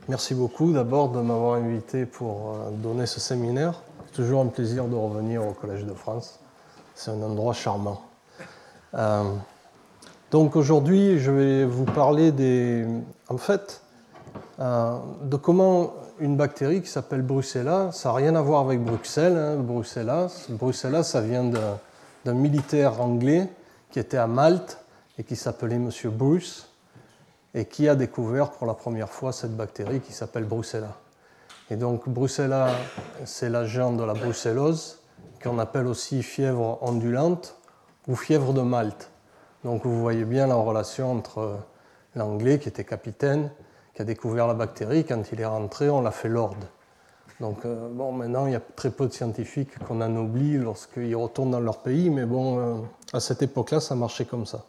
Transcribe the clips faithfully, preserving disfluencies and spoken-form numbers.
Merci beaucoup d'abord de m'avoir invité pour donner ce séminaire. C'est toujours un plaisir de revenir au Collège de France. C'est un endroit charmant. Euh, donc aujourd'hui, je vais vous parler des, en fait, euh, de comment une bactérie qui s'appelle Brucella, ça n'a rien à voir avec Bruxelles, hein, Bruxella. Bruxella, ça vient d'un, d'un militaire anglais qui était à Malte et qui s'appelait Monsieur Bruce, et qui a découvert pour la première fois cette bactérie qui s'appelle Brucella. Et donc Brucella, c'est l'agent de la brucellose, qu'on appelle aussi fièvre ondulante ou fièvre de Malte. Donc vous voyez bien la relation entre l'anglais, qui était capitaine, qui a découvert la bactérie, quand il est rentré, on l'a fait lord. Donc euh, bon, maintenant, il y a très peu de scientifiques qu'on en oublie lorsqu'ils retournent dans leur pays, mais bon, euh, à cette époque-là, ça marchait comme ça.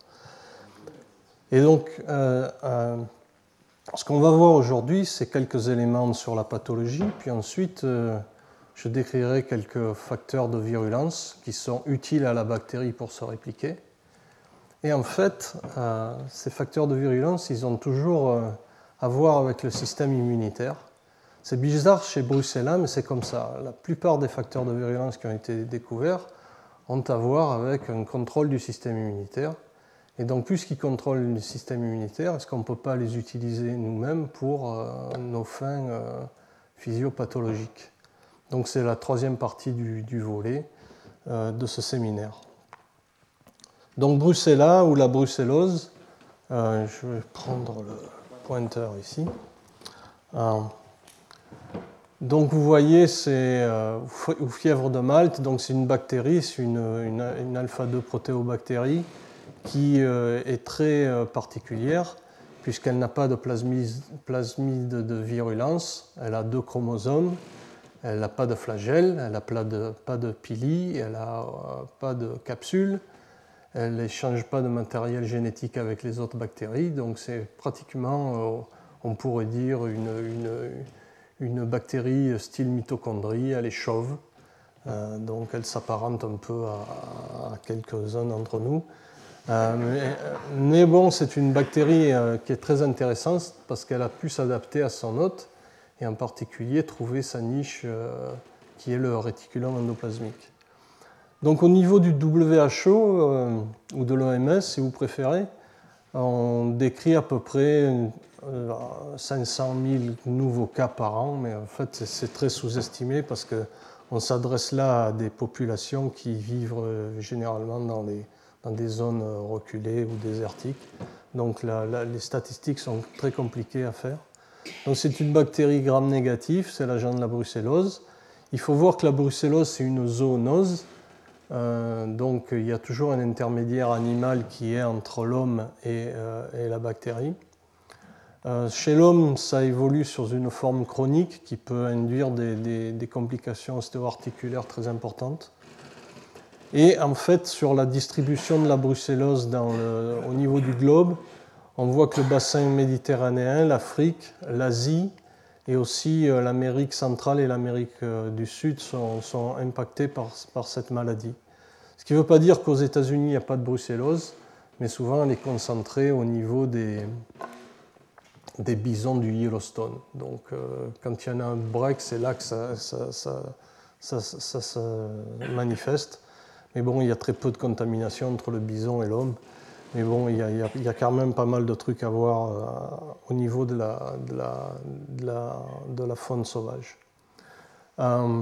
Et donc, euh, euh, ce qu'on va voir aujourd'hui, c'est quelques éléments sur la pathologie, puis ensuite, euh, je décrirai quelques facteurs de virulence qui sont utiles à la bactérie pour se répliquer. Et en fait, euh, ces facteurs de virulence, ils ont toujours euh, à voir avec le système immunitaire. C'est bizarre chez Brucella, mais c'est comme ça. La plupart des facteurs de virulence qui ont été découverts ont à voir avec un contrôle du système immunitaire. Et donc, puisqu'ils contrôlent le système immunitaire, est-ce qu'on ne peut pas les utiliser nous-mêmes pour euh, nos fins euh, physiopathologiques? Donc, c'est la troisième partie du, du volet euh, de ce séminaire. Donc, Brucella ou la brucellose, euh, je vais prendre le pointeur ici. Euh, donc, vous voyez, c'est euh, ou fièvre de Malte, donc c'est une bactérie, c'est une, une, une alpha deux protéobactérie qui est très particulière puisqu'elle n'a pas de plasmide, plasmide de virulence, elle a deux chromosomes, elle n'a pas de flagelle, elle n'a pas de, pas de pili, elle n'a pas de capsule, elle n'échange pas de matériel génétique avec les autres bactéries, donc c'est pratiquement, on pourrait dire, une, une, une bactérie style mitochondrie, elle est chauve, euh, donc elle s'apparente un peu à, à quelques-uns d'entre nous. Euh, mais, mais bon, c'est une bactérie euh, qui est très intéressante parce qu'elle a pu s'adapter à son hôte et en particulier trouver sa niche euh, qui est le réticulum endoplasmique. Donc au niveau du W H O euh, ou de l'O M S, si vous préférez, on décrit à peu près euh, cinq cent mille nouveaux cas par an, mais en fait c'est très sous-estimé parce qu'on s'adresse là à des populations qui vivent euh, généralement dans les dans des zones reculées ou désertiques. Donc la, la, les statistiques sont très compliquées à faire. Donc c'est une bactérie gram-négative, c'est l'agent de la brucellose. Il faut voir que la brucellose, c'est une zoonose. Euh, donc il y a toujours un intermédiaire animal qui est entre l'homme et, euh, et la bactérie. Euh, chez l'homme, ça évolue sur une forme chronique qui peut induire des, des, des complications ostéo-articulaires très importantes. Et en fait, sur la distribution de la brucellose dans le, au niveau du globe, on voit que le bassin méditerranéen, l'Afrique, l'Asie et aussi l'Amérique centrale et l'Amérique du Sud sont, sont impactés par, par cette maladie. Ce qui ne veut pas dire qu'aux États-Unis, il n'y a pas de brucellose, mais souvent elle est concentrée au niveau des, des bisons du Yellowstone. Donc euh, quand il y en a un break, c'est là que ça, ça, ça, ça, ça, ça se manifeste. Mais bon, il y a très peu de contamination entre le bison et l'homme. Mais bon, il y, a, il, y a, il y a quand même pas mal de trucs à voir euh, au niveau de la, de, la, de, la, de la faune sauvage. Euh,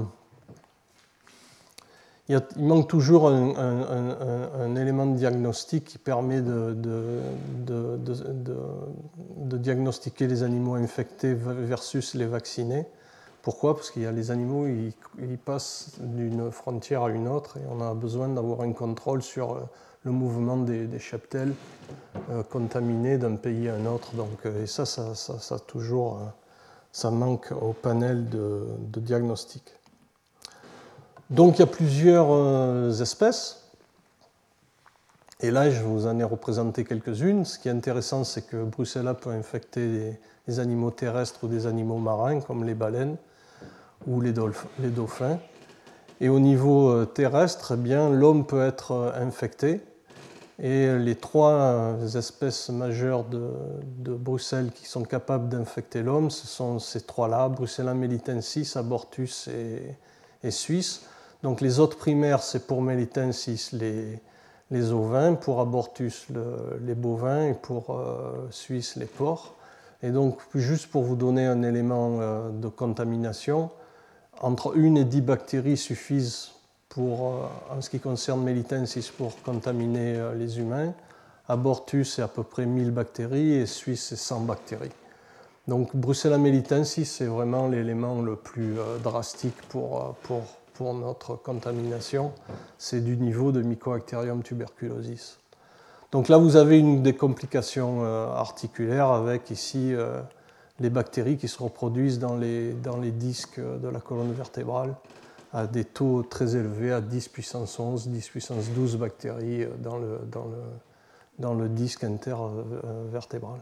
il, y a, il manque toujours un, un, un, un élément de diagnostic qui permet de, de, de, de, de, de diagnostiquer les animaux infectés versus les vaccinés. Pourquoi? Parce qu'il y a les animaux, ils, ils passent d'une frontière à une autre et on a besoin d'avoir un contrôle sur le mouvement des, des cheptels euh, contaminés d'un pays à un autre. Donc, et ça, ça, ça, ça toujours, ça manque au panel de, de diagnostic. Donc, il y a plusieurs euh, espèces. Et là, je vous en ai représenté quelques-unes. Ce qui est intéressant, c'est que Brucella peut infecter des, des animaux terrestres ou des animaux marins, comme les baleines ou les dauphins. Et au niveau terrestre, eh bien, l'homme peut être infecté. Et les trois espèces majeures de, de Bruxelles qui sont capables d'infecter l'homme, ce sont ces trois-là, Brucella melitensis, abortus et, et suisse. Donc les autres primaires, c'est pour melitensis les, les ovins, pour abortus le, les bovins et pour euh, suisse les porcs. Et donc, juste pour vous donner un élément euh, de contamination, entre une et dix bactéries suffisent pour, en ce qui concerne melitensis, pour contaminer les humains. Abortus, c'est à peu près mille bactéries et Suisse, c'est cent bactéries. Donc Brucella melitensis, c'est vraiment l'élément le plus drastique pour, pour, pour notre contamination. C'est du niveau de Mycobacterium tuberculosis. Donc là, vous avez une des complications articulaires avec ici les bactéries qui se reproduisent dans les, dans les disques de la colonne vertébrale à des taux très élevés, à dix puissance onze, dix puissance douze bactéries dans le, dans le, dans le disque intervertébral.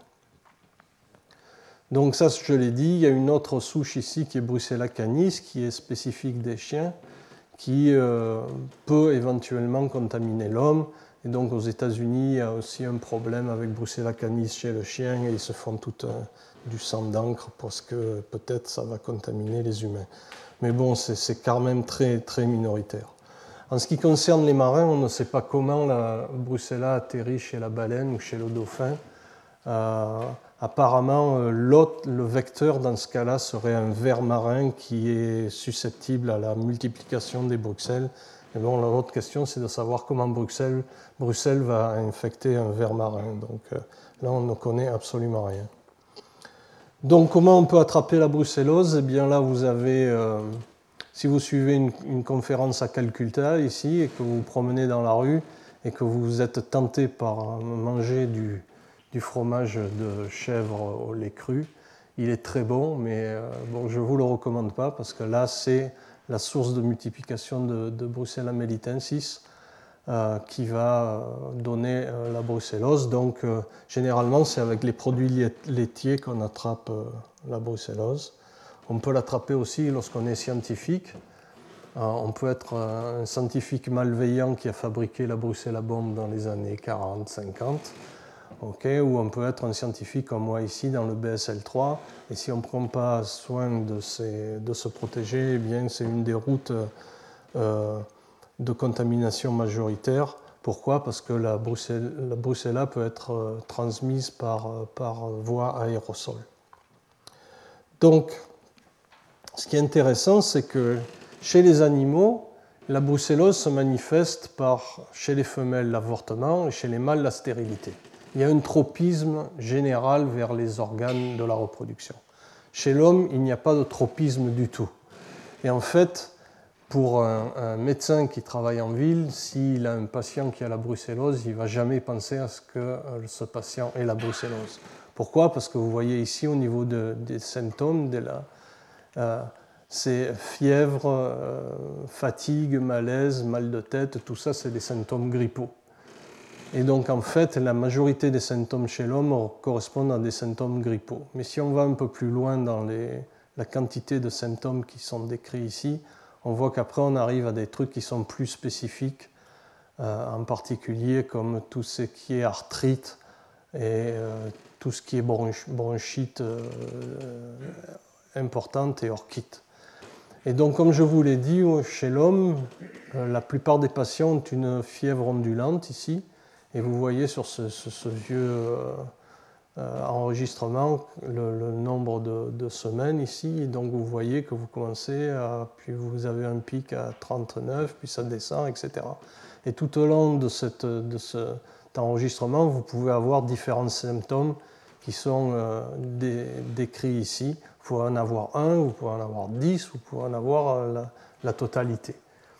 Donc ça, je l'ai dit, il y a une autre souche ici qui est Brucella canis, qui est spécifique des chiens, qui euh, peut éventuellement contaminer l'homme. Et donc aux États-Unis, il y a aussi un problème avec Brucella canis chez le chien, et ils se font tout un, du sang d'encre parce que peut-être ça va contaminer les humains. Mais bon, c'est quand même très, très minoritaire. En ce qui concerne les marins, on ne sait pas comment la Brucella atterrit chez la baleine ou chez le dauphin. Euh, apparemment, le vecteur dans ce cas-là serait un ver marin qui est susceptible à la multiplication des Bruxelles. Et bon, l'autre question, c'est de savoir comment Bruxelles, Bruxelles va infecter un ver marin. Donc euh, là, on ne connaît absolument rien. Donc, comment on peut attraper la brucellose? Eh bien, là, vous avez, euh, si vous suivez une, une conférence à Calcutta, ici, et que vous vous promenez dans la rue, et que vous êtes tenté par manger du, du fromage de chèvre au lait cru, il est très bon, mais euh, bon, je ne vous le recommande pas, parce que là, c'est la source de multiplication de, de Brucella melitensis, Euh, qui va donner euh, la brucellose. Donc, euh, généralement, c'est avec les produits laitiers qu'on attrape euh, la brucellose. On peut l'attraper aussi lorsqu'on est scientifique. Euh, on peut être un scientifique malveillant qui a fabriqué la Brucella bombe dans les années quarante cinquante. Okay, ou on peut être un scientifique comme moi ici dans le B S L trois. Et si on ne prend pas soin de, ces, de se protéger, eh bien, c'est une des routes euh, de contamination majoritaire. Pourquoi? Parce que la brucella, la brucella peut être transmise par, par voie aérosol. Donc, ce qui est intéressant, c'est que chez les animaux, la brucellose se manifeste par, chez les femelles, l'avortement et chez les mâles, la stérilité. Il y a un tropisme général vers les organes de la reproduction. Chez l'homme, il n'y a pas de tropisme du tout. Et en fait, pour un, un médecin qui travaille en ville, s'il a un patient qui a la brucellose, il ne va jamais penser à ce que ce patient ait la brucellose. Pourquoi? Parce que vous voyez ici, au niveau de, des symptômes, de la, euh, c'est fièvre, euh, fatigue, malaise, mal de tête, tout ça, c'est des symptômes grippaux. Et donc, en fait, la majorité des symptômes chez l'homme correspondent à des symptômes grippaux. Mais si on va un peu plus loin dans les, la quantité de symptômes qui sont décrits ici, on voit qu'après, on arrive à des trucs qui sont plus spécifiques, euh, en particulier comme tout ce qui est arthrite et euh, tout ce qui est bronch- bronchite euh, importante et orchite. Et donc, comme je vous l'ai dit, chez l'homme, euh, la plupart des patients ont une fièvre ondulante ici. Et vous voyez sur ce, ce, ce vieux euh, euh, enregistrement le, le nombre de, de semaines ici. Et donc vous voyez que vous commencez à, puis vous avez un pic à trente-neuf, puis ça descend, et cetera. Et tout au long de, cette, de cet enregistrement, vous pouvez avoir différents symptômes qui sont euh, dé, décrits ici. Vous pouvez en avoir un, vous pouvez en avoir dix, vous pouvez en avoir euh, la, la totalité.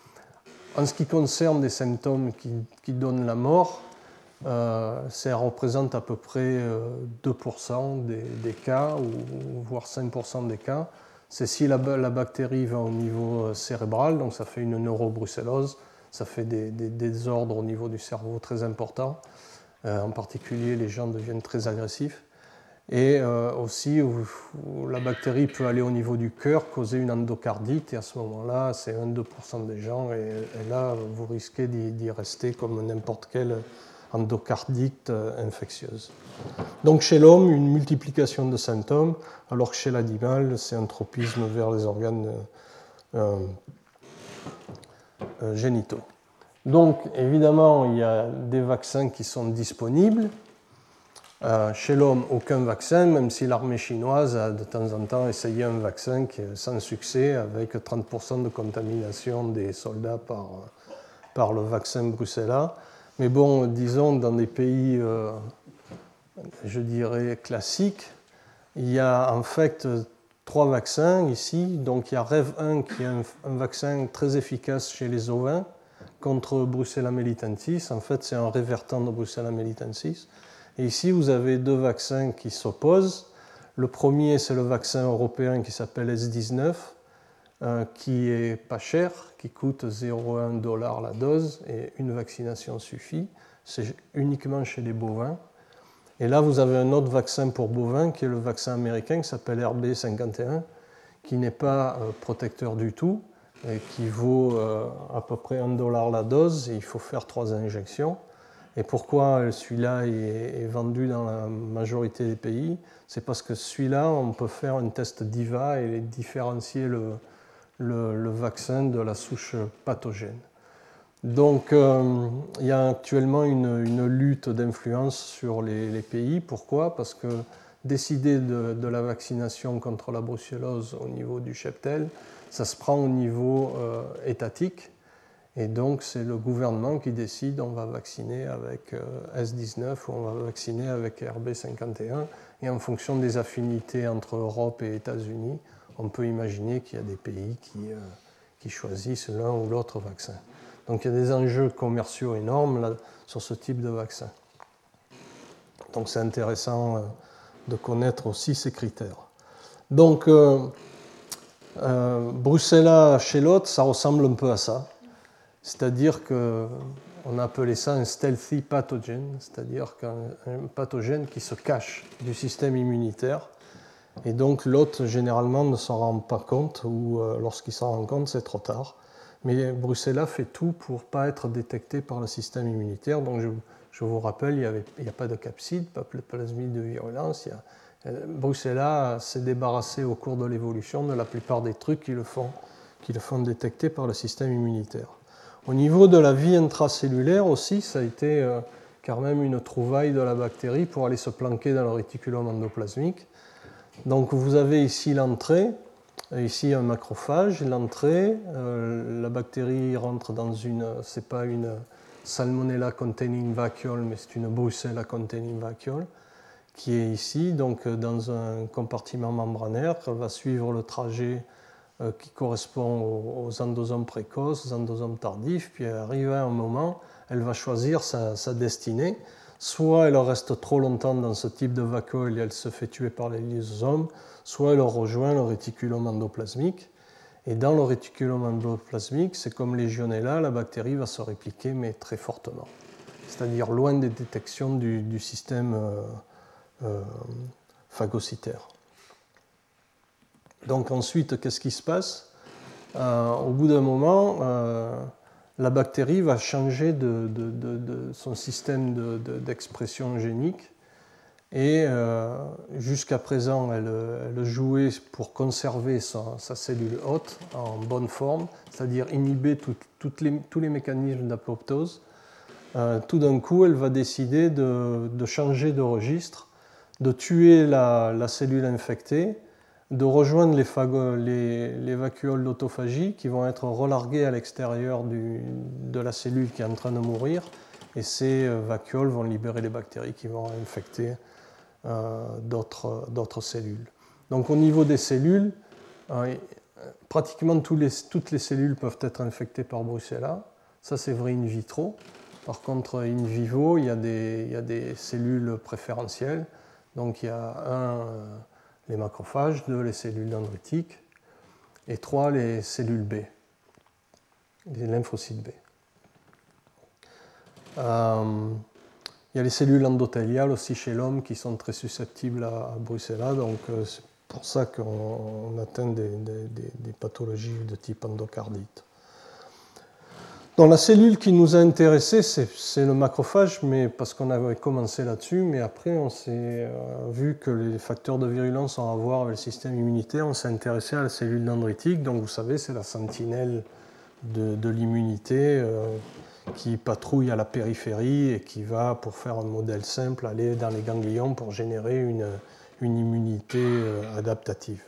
En ce qui concerne des symptômes qui, qui donnent la mort, Euh, ça représente à peu près euh, deux pour cent des, des cas, ou, voire cinq pour cent des cas. C'est si la, la bactérie va au niveau cérébral, donc ça fait une neurobrucellose, ça fait des, des, des désordres au niveau du cerveau très importants. Euh, en particulier, les gens deviennent très agressifs. Et euh, aussi, où, où la bactérie peut aller au niveau du cœur, causer une endocardite, et à ce moment-là, c'est un à deux pour cent des gens, et, et là, vous risquez d'y, d'y rester comme n'importe quel endocardite infectieuse. Donc chez l'homme, une multiplication de symptômes, alors que chez l'animal, c'est un tropisme vers les organes euh, euh, génitaux. Donc évidemment, il y a des vaccins qui sont disponibles. Euh, chez l'homme, aucun vaccin, même si l'armée chinoise a de temps en temps essayé un vaccin qui est sans succès, avec trente pour cent de contamination des soldats par, par le vaccin Brucella. Mais bon, disons, dans des pays, euh, je dirais, classiques, il y a en fait trois vaccins ici. Donc il y a Rev un qui est un, un vaccin très efficace chez les ovins contre Brucella melitensis. En fait, c'est un révertant de Brucella melitensis. Et ici, vous avez deux vaccins qui s'opposent. Le premier, c'est le vaccin européen qui s'appelle S dix-neuf, euh, qui est pas cher, qui coûte zéro virgule un dollar la dose, et une vaccination suffit. C'est uniquement chez les bovins. Et là, vous avez un autre vaccin pour bovins, qui est le vaccin américain, qui s'appelle R B cinquante et un, qui n'est pas euh, protecteur du tout, et qui vaut euh, à peu près un dollar la dose, et il faut faire trois injections. Et pourquoi celui-là est vendu dans la majorité des pays? C'est parce que celui-là, on peut faire un test d'I V A et différencier le, le, le vaccin de la souche pathogène. Donc, euh, il y a actuellement une, une lutte d'influence sur les, les pays. Pourquoi? Parce que décider de, de la vaccination contre la brucellose au niveau du cheptel, ça se prend au niveau euh, étatique. Et donc, c'est le gouvernement qui décide, on va vacciner avec S dix-neuf ou on va vacciner avec R B cinquante et un. Et en fonction des affinités entre Europe et États-Unis, on peut imaginer qu'il y a des pays qui, euh, qui choisissent l'un ou l'autre vaccin. Donc, il y a des enjeux commerciaux énormes là, sur ce type de vaccin. Donc, c'est intéressant euh, de connaître aussi ces critères. Donc, euh, euh, Brucella chez l'autre, ça ressemble un peu à ça. C'est-à-dire qu'on appelait ça un stealthy pathogen, c'est-à-dire qu'un un pathogène qui se cache du système immunitaire. Et donc l'hôte, généralement, ne s'en rend pas compte, ou euh, lorsqu'il s'en rend compte, c'est trop tard. Mais Brucella fait tout pour ne pas être détecté par le système immunitaire. Donc je, je vous rappelle, il n'y a pas de capside, pas de plasmide de virulence. Il y a, Brucella s'est débarrassé au cours de l'évolution de la plupart des trucs qui le font, qui le font détecter par le système immunitaire. Au niveau de la vie intracellulaire aussi, ça a été euh, quand même une trouvaille de la bactérie pour aller se planquer dans le réticulum endoplasmique. Donc vous avez ici l'entrée, ici un macrophage, l'entrée, euh, la bactérie rentre dans une, c'est pas une Salmonella containing vacuole, mais c'est une Brucella containing vacuole, qui est ici, donc dans un compartiment membranaire. Elle va suivre le trajet qui correspond aux endosomes précoces, aux endosomes tardifs, puis arrivé à un moment, elle va choisir sa, sa destinée. Soit elle reste trop longtemps dans ce type de vacuole et elle se fait tuer par les lysosomes, soit elle rejoint le réticulum endoplasmique. Et dans le réticulum endoplasmique, c'est comme Legionella, la bactérie va se répliquer, mais très fortement. C'est-à-dire loin des détections du, du système euh, euh, phagocytaire. Donc ensuite, qu'est-ce qui se passe? euh, Au bout d'un moment, euh, la bactérie va changer de, de, de, de son système de, de, d'expression génique. Et euh, jusqu'à présent, elle, elle jouait pour conserver sa, sa cellule hôte en bonne forme, c'est-à-dire inhiber tout, toutes les, tous les mécanismes d'apoptose. Euh, tout d'un coup, elle va décider de, de changer de registre, de tuer la, la cellule infectée, de rejoindre les, phago, les, les vacuoles d'autophagie qui vont être relarguées à l'extérieur du, de la cellule qui est en train de mourir. Et ces vacuoles vont libérer les bactéries qui vont infecter euh, d'autres, d'autres cellules. Donc au niveau des cellules, euh, pratiquement tous les, toutes les cellules peuvent être infectées par Brucella. Ça, c'est vrai in vitro. Par contre, in vivo, il y a des, il y a des cellules préférentielles. Donc il y a un... Euh, les macrophages, deux, les cellules dendritiques, et trois, les cellules B, les lymphocytes B. Euh, il y a les cellules endothéliales aussi chez l'homme qui sont très susceptibles à Brucella, donc euh, c'est pour ça qu'on atteint des, des, des pathologies de type endocardite. Donc la cellule qui nous a intéressés, c'est le macrophage, mais parce qu'on avait commencé là-dessus, mais après on s'est euh, vu que les facteurs de virulence ont à voir avec le système immunitaire, on s'est intéressé à la cellule dendritique, donc vous savez, c'est la sentinelle de, de l'immunité euh, qui patrouille à la périphérie et qui va, pour faire un modèle simple, aller dans les ganglions pour générer une, une immunité euh, adaptative.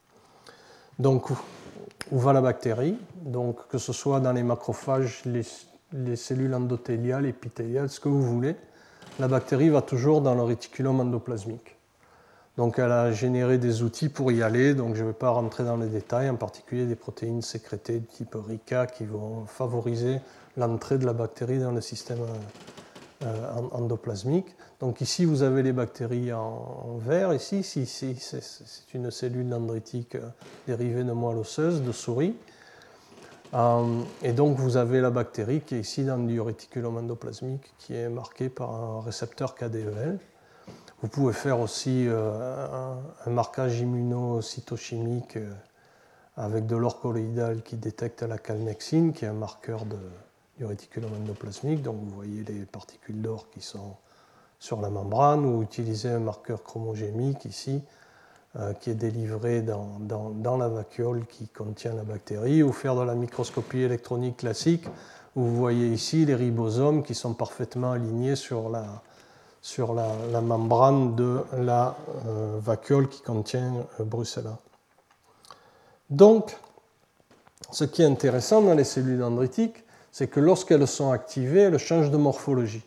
Donc, où va la bactérie? Donc, que ce soit dans les macrophages, les, les cellules endothéliales, épithéliales, ce que vous voulez, la bactérie va toujours dans le réticulum endoplasmique. Donc, elle a généré des outils pour y aller, donc je ne vais pas rentrer dans les détails, en particulier des protéines sécrétées de type RICA qui vont favoriser l'entrée de la bactérie dans le système euh, endoplasmique. Donc, ici, vous avez les bactéries en, en vert. Ici, ici, ici c'est une cellule dendritique dérivée de moelle osseuse, de souris. Euh, et donc, vous avez la bactérie qui est ici dans le réticulum endoplasmique, qui est marquée par un récepteur K D E L. Vous pouvez faire aussi euh, un, un marquage immunocytochimique euh, avec de l'or colloïdal qui détecte la calnexine, qui est un marqueur de, du réticulum endoplasmique. Donc, vous voyez les particules d'or qui sont sur la membrane, ou utiliser un marqueur chromogénique ici, euh, qui est délivré dans, dans, dans la vacuole qui contient la bactérie, ou faire de la microscopie électronique classique, où vous voyez ici les ribosomes qui sont parfaitement alignés sur la, sur la, la membrane de la euh, vacuole qui contient euh, Brucella. Donc, ce qui est intéressant dans les cellules dendritiques, c'est que lorsqu'elles sont activées, elles changent de morphologie.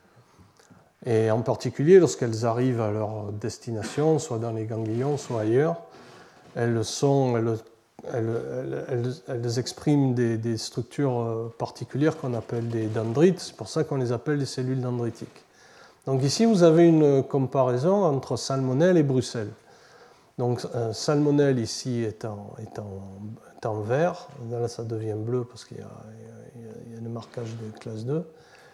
Et en particulier, lorsqu'elles arrivent à leur destination, soit dans les ganglions, soit ailleurs, elles, sont, elles, elles, elles, elles expriment des, des structures particulières qu'on appelle des dendrites. C'est pour ça qu'on les appelle des cellules dendritiques. Donc ici, vous avez une comparaison entre salmonelle et brucelle. Donc euh, salmonelle ici est en, est, en, est en vert. Là, ça devient bleu parce qu'il y a, il y a, il y a un marquage de classe deux.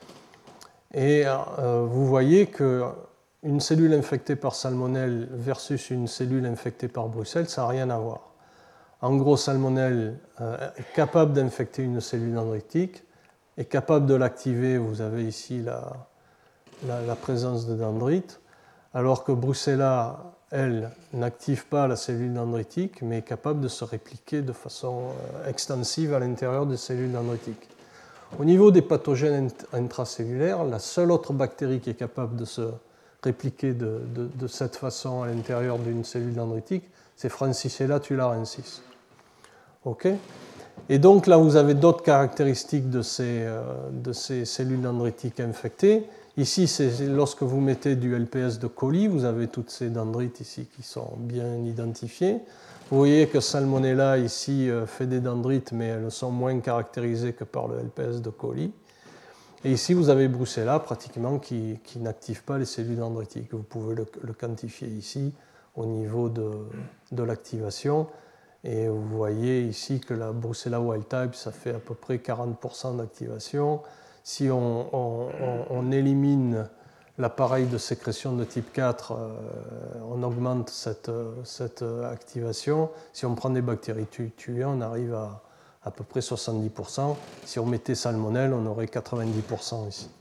Et euh, vous voyez qu'une cellule infectée par salmonelle versus une cellule infectée par brucelle, ça n'a rien à voir. En gros, salmonelle euh, est capable d'infecter une cellule dendritique, est capable de l'activer. Vous avez ici la, la, la présence de dendrites, alors que Brucella, elle, n'active pas la cellule dendritique, mais est capable de se répliquer de façon euh, extensive à l'intérieur des cellules dendritiques. Au niveau des pathogènes intracellulaires, la seule autre bactérie qui est capable de se répliquer de, de, de cette façon à l'intérieur d'une cellule dendritique, c'est Francisella tularensis. Okay. Et donc là, vous avez d'autres caractéristiques de ces, euh, de ces cellules dendritiques infectées. Ici, c'est lorsque vous mettez du L P S de coli, vous avez toutes ces dendrites ici qui sont bien identifiées. Vous voyez que Salmonella ici fait des dendrites, mais elles sont moins caractérisées que par le L P S de coli. Et ici, vous avez Brucella pratiquement qui, qui n'active pas les cellules dendritiques. Vous pouvez le, le quantifier ici au niveau de, de l'activation. Et vous voyez ici que la Brucella wild type, ça fait à peu près quarante pour cent d'activation. Si on, on, on, on élimine l'appareil de sécrétion de type quatre, euh, on augmente cette, cette activation. Si on prend des bactéries tuées, on arrive à à peu près soixante-dix pour cent. Si on mettait salmonelle, on aurait quatre-vingt-dix pour cent ici.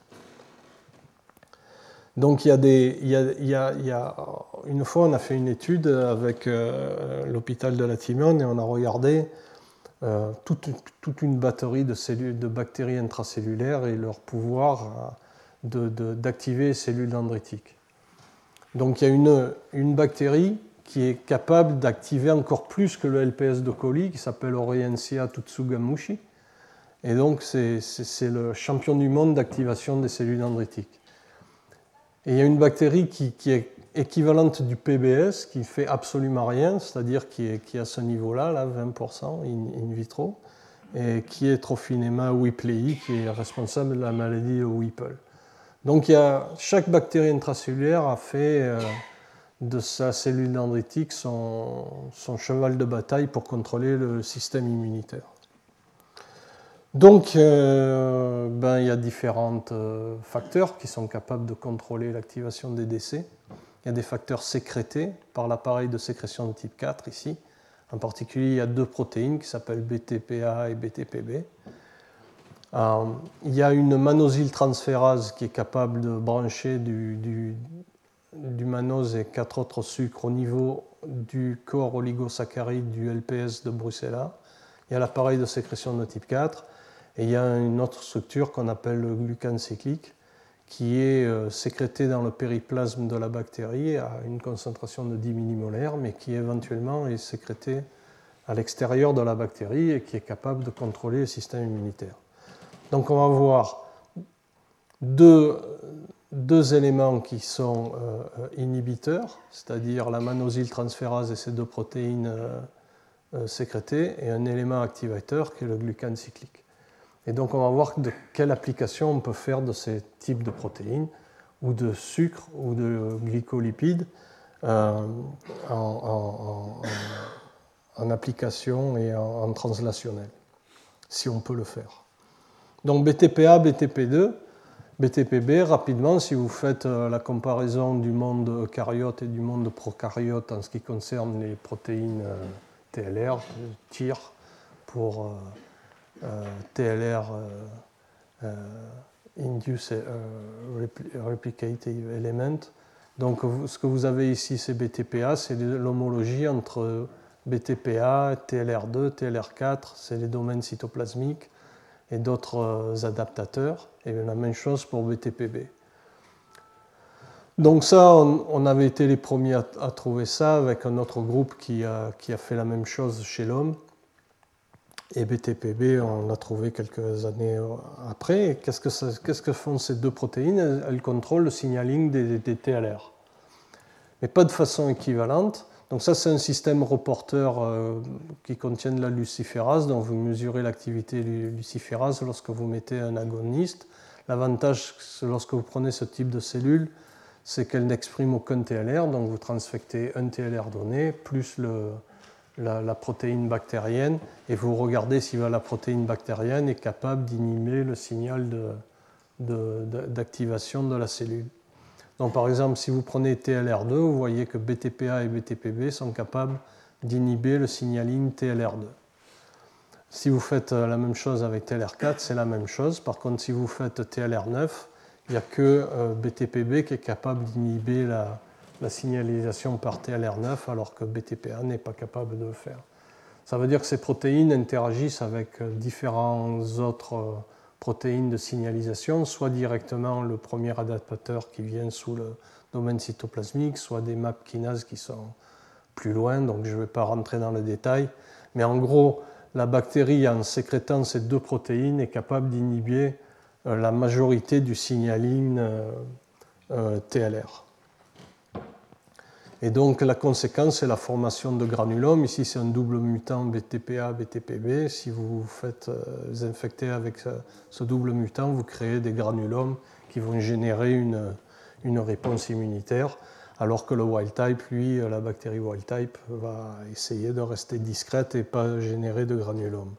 Donc il y a des, il y a, il y a, il y a, une fois, on a fait une étude avec euh, l'hôpital de la Timone et on a regardé euh, toute, toute une batterie de, cellules, de bactéries intracellulaires et leur pouvoir de, de, d'activer les cellules dendritiques. Donc il y a une, une bactérie qui est capable d'activer encore plus que le L P S de coli, qui s'appelle Orientia Tutsugamushi. Et donc, c'est, c'est, c'est le champion du monde d'activation des cellules dendritiques. Et il y a une bactérie qui, qui est équivalente du P B S, qui ne fait absolument rien, c'est-à-dire qui est, qui est à ce niveau-là, là, vingt pour cent in, in vitro, et qui est Trophinema whipplei, qui est responsable de la maladie de Whipple. Donc, il y a, chaque bactérie intracellulaire a fait... Euh, de sa cellule dendritique son, son cheval de bataille pour contrôler le système immunitaire. Donc, euh, ben, il y a différents euh, facteurs qui sont capables de contrôler l'activation des décès. Il y a des facteurs sécrétés par l'appareil de sécrétion de type quatre ici. En particulier, il y a deux protéines qui s'appellent B T P A et B T P B. Euh, il y a une mannosyltransférase qui est capable de brancher du, du, du mannose et quatre autres sucres au niveau du corps oligosaccharide du L P S de Brucella. Il y a l'appareil de sécrétion de type quatre et il y a une autre structure qu'on appelle le glucane cyclique qui est euh, sécrété dans le périplasme de la bactérie à une concentration de dix millimolaires, mais qui éventuellement est sécrété à l'extérieur de la bactérie et qui est capable de contrôler le système immunitaire. Donc on va voir deux, deux éléments qui sont euh, inhibiteurs, c'est-à-dire la mannosyltransférase et ces deux protéines euh, euh, sécrétées, et un élément activateur qui est le glucane cyclique. Et donc on va voir de quelle application on peut faire de ces types de protéines, ou de sucre, ou de glycolipides, euh, en, en, en, en application et en, en translationnel, si on peut le faire. Donc B T P A, B T P deux, B T P B, rapidement, si vous faites la comparaison du monde eucaryote et du monde procaryote en ce qui concerne les protéines T L R, T I R pour euh, euh, T L R euh, euh, Induced euh, Replicative Element. Donc ce que vous avez ici, c'est B T P A, c'est l'homologie entre B T P A, T L R deux, T L R quatre, c'est les domaines cytoplasmiques et d'autres adaptateurs, et la même chose pour B T P B. Donc ça, on, on avait été les premiers à, à trouver ça avec un autre groupe qui a, qui a fait la même chose chez l'homme. Et B T P B, on l'a trouvé quelques années après. Qu'est-ce que, ça, qu'est-ce que font ces deux protéines? Elles, elles contrôlent le signaling des, des T L R, mais pas de façon équivalente. Donc ça, c'est un système reporter euh, qui contient de la luciférase. Donc vous mesurez l'activité luciférase lorsque vous mettez un agoniste. L'avantage, lorsque vous prenez ce type de cellule, c'est qu'elle n'exprime aucun T L R. Donc vous transfectez un T L R donné, plus le, la, la protéine bactérienne, et vous regardez si la protéine bactérienne est capable d'inhiber le signal de, de, de, d'activation de la cellule. Donc, par exemple, si vous prenez T L R deux, vous voyez que B T P A et B T P B sont capables d'inhiber le signaling T L R deux. Si vous faites la même chose avec T L R quatre, c'est la même chose. Par contre, si vous faites T L R neuf, il n'y a que B T P B qui est capable d'inhiber la, la signalisation par T L R neuf, alors que B T P A n'est pas capable de le faire. Ça veut dire que ces protéines interagissent avec différents autres protéines de signalisation, soit directement le premier adaptateur qui vient sous le domaine cytoplasmique, soit des MAP kinases qui sont plus loin, donc je ne vais pas rentrer dans le détail. Mais en gros, la bactérie, en sécrétant ces deux protéines, est capable d'inhiber la majorité du signaling euh, euh, T L R. Et donc la conséquence, c'est la formation de granulomes. Ici, c'est un double mutant B T P A, B T P B. Si vous faites euh, vous infecter avec ce, ce double mutant, vous créez des granulomes qui vont générer une, une réponse immunitaire, alors que le wild type, lui, la bactérie wild type, va essayer de rester discrète et pas générer de granulomes.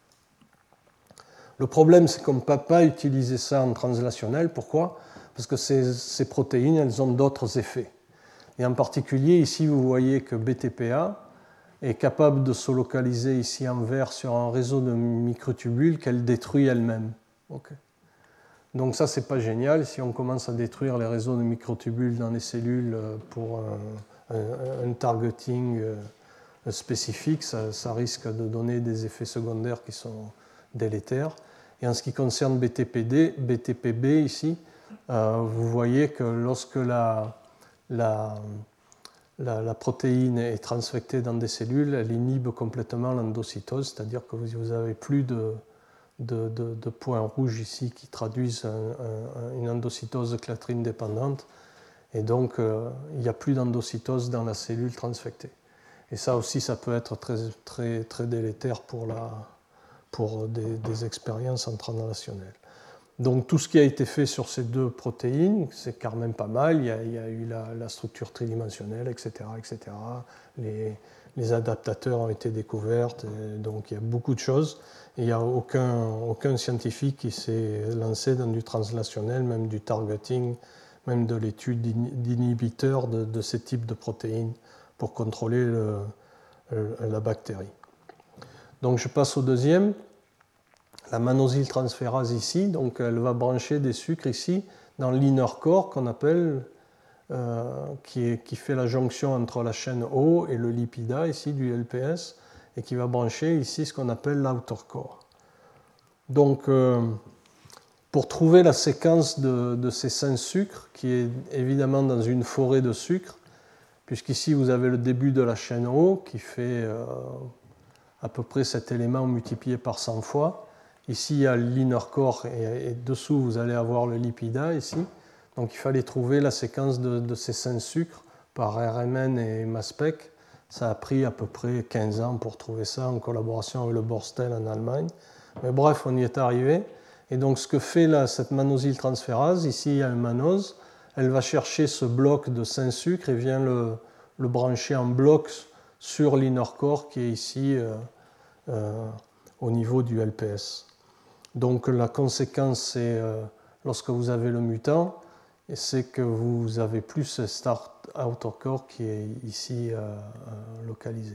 Le problème, c'est qu'on ne peut pas utiliser ça en translationnel. Pourquoi? Parce que ces, ces protéines, elles ont d'autres effets. Et en particulier, ici, vous voyez que B T P A est capable de se localiser ici en vert sur un réseau de microtubules qu'elle détruit elle-même. Okay. Donc ça, c'est pas génial. Si on commence à détruire les réseaux de microtubules dans les cellules pour un, un, un targeting spécifique, ça, ça risque de donner des effets secondaires qui sont délétères. Et en ce qui concerne B T P D, B T P B ici, euh, vous voyez que lorsque la La, la, la protéine est transfectée dans des cellules, elle inhibe complètement l'endocytose, c'est-à-dire que vous n'avez plus de, de, de, de points rouges ici qui traduisent un, un, une endocytose clatrine dépendante, et donc euh, il n'y a plus d'endocytose dans la cellule transfectée. Et ça aussi, ça peut être très, très, très délétère pour, la, pour des, des expériences en translationnel. Donc tout ce qui a été fait sur ces deux protéines, c'est quand même pas mal. Il y a, il y a eu la, la structure tridimensionnelle, et cetera, et cetera. Les, les adaptateurs ont été découverts, donc il y a beaucoup de choses. Et il n'y a aucun, aucun scientifique qui s'est lancé dans du translationnel, même du targeting, même de l'étude d'inhibiteurs de, de ces types de protéines pour contrôler le, le, la bactérie. Donc je passe au deuxième. la mannosyltransférase ici, donc elle va brancher des sucres ici dans l'inner core qu'on appelle, euh, qui, est, qui fait la jonction entre la chaîne O et le lipida ici du L P S, et qui va brancher ici ce qu'on appelle l'outer core. Donc, euh, pour trouver la séquence de, de ces cinq sucres, qui est évidemment dans une forêt de sucres, puisqu'ici vous avez le début de la chaîne O qui fait euh, à peu près cet élément multiplié par cent fois. Ici, il y a l'inner core et, et dessous, vous allez avoir le lipida ici. Donc, il fallait trouver la séquence de, de ces cinq sucres par R M N et MassSpec. Ça a pris à peu près quinze ans pour trouver ça en collaboration avec le Borstel en Allemagne. Mais bref, on y est arrivé. Et donc, ce que fait là, cette mannosyltransférase, ici, il y a une mannose. Elle va chercher ce bloc de cinq sucres et vient le, le brancher en bloc sur l'inner core qui est ici euh, euh, au niveau du L P S. Donc, la conséquence, c'est euh, lorsque vous avez le mutant, c'est que vous avez plus ce start outer core qui est ici euh, euh, localisé.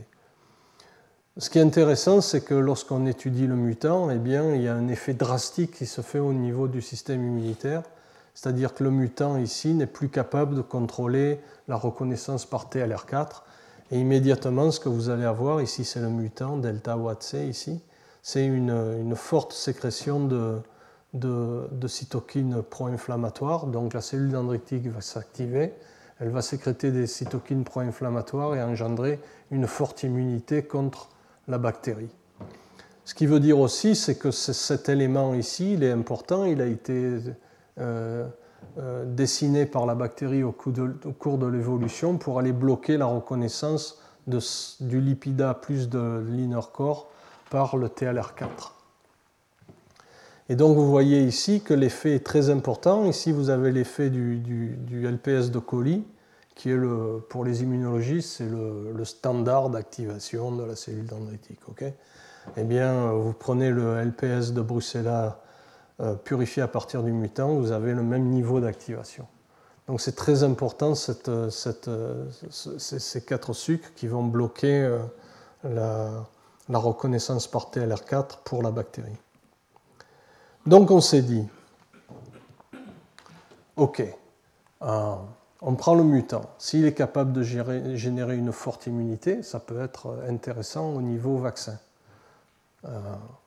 Ce qui est intéressant, c'est que lorsqu'on étudie le mutant, eh bien, il y a un effet drastique qui se fait au niveau du système immunitaire, c'est-à-dire que le mutant ici n'est plus capable de contrôler la reconnaissance par T L R quatre, et immédiatement, ce que vous allez avoir, ici c'est le mutant, delta W A T C ici, c'est une, une forte sécrétion de, de, de cytokines pro-inflammatoires, donc la cellule dendritique va s'activer, elle va sécréter des cytokines pro-inflammatoires et engendrer une forte immunité contre la bactérie. Ce qui veut dire aussi, c'est que cet élément ici, il est important, il a été euh, euh, dessiné par la bactérie au, de, au cours de l'évolution pour aller bloquer la reconnaissance de, du lipida plus de l'inner core par le T L R quatre. Et donc vous voyez ici que l'effet est très important. Ici vous avez l'effet du, du, du L P S de Colli, qui est le, pour les immunologistes, c'est le, le standard d'activation de la cellule dendritique. Okay, eh bien, vous prenez le L P S de Brucella euh, purifié à partir du mutant, vous avez le même niveau d'activation. Donc c'est très important cette, cette, ces, ces quatre sucres qui vont bloquer euh, la, la reconnaissance par T L R quatre pour la bactérie. Donc on s'est dit, ok, euh, on prend le mutant. S'il est capable de gérer, générer une forte immunité, ça peut être intéressant au niveau vaccin. Euh, pourquoi ?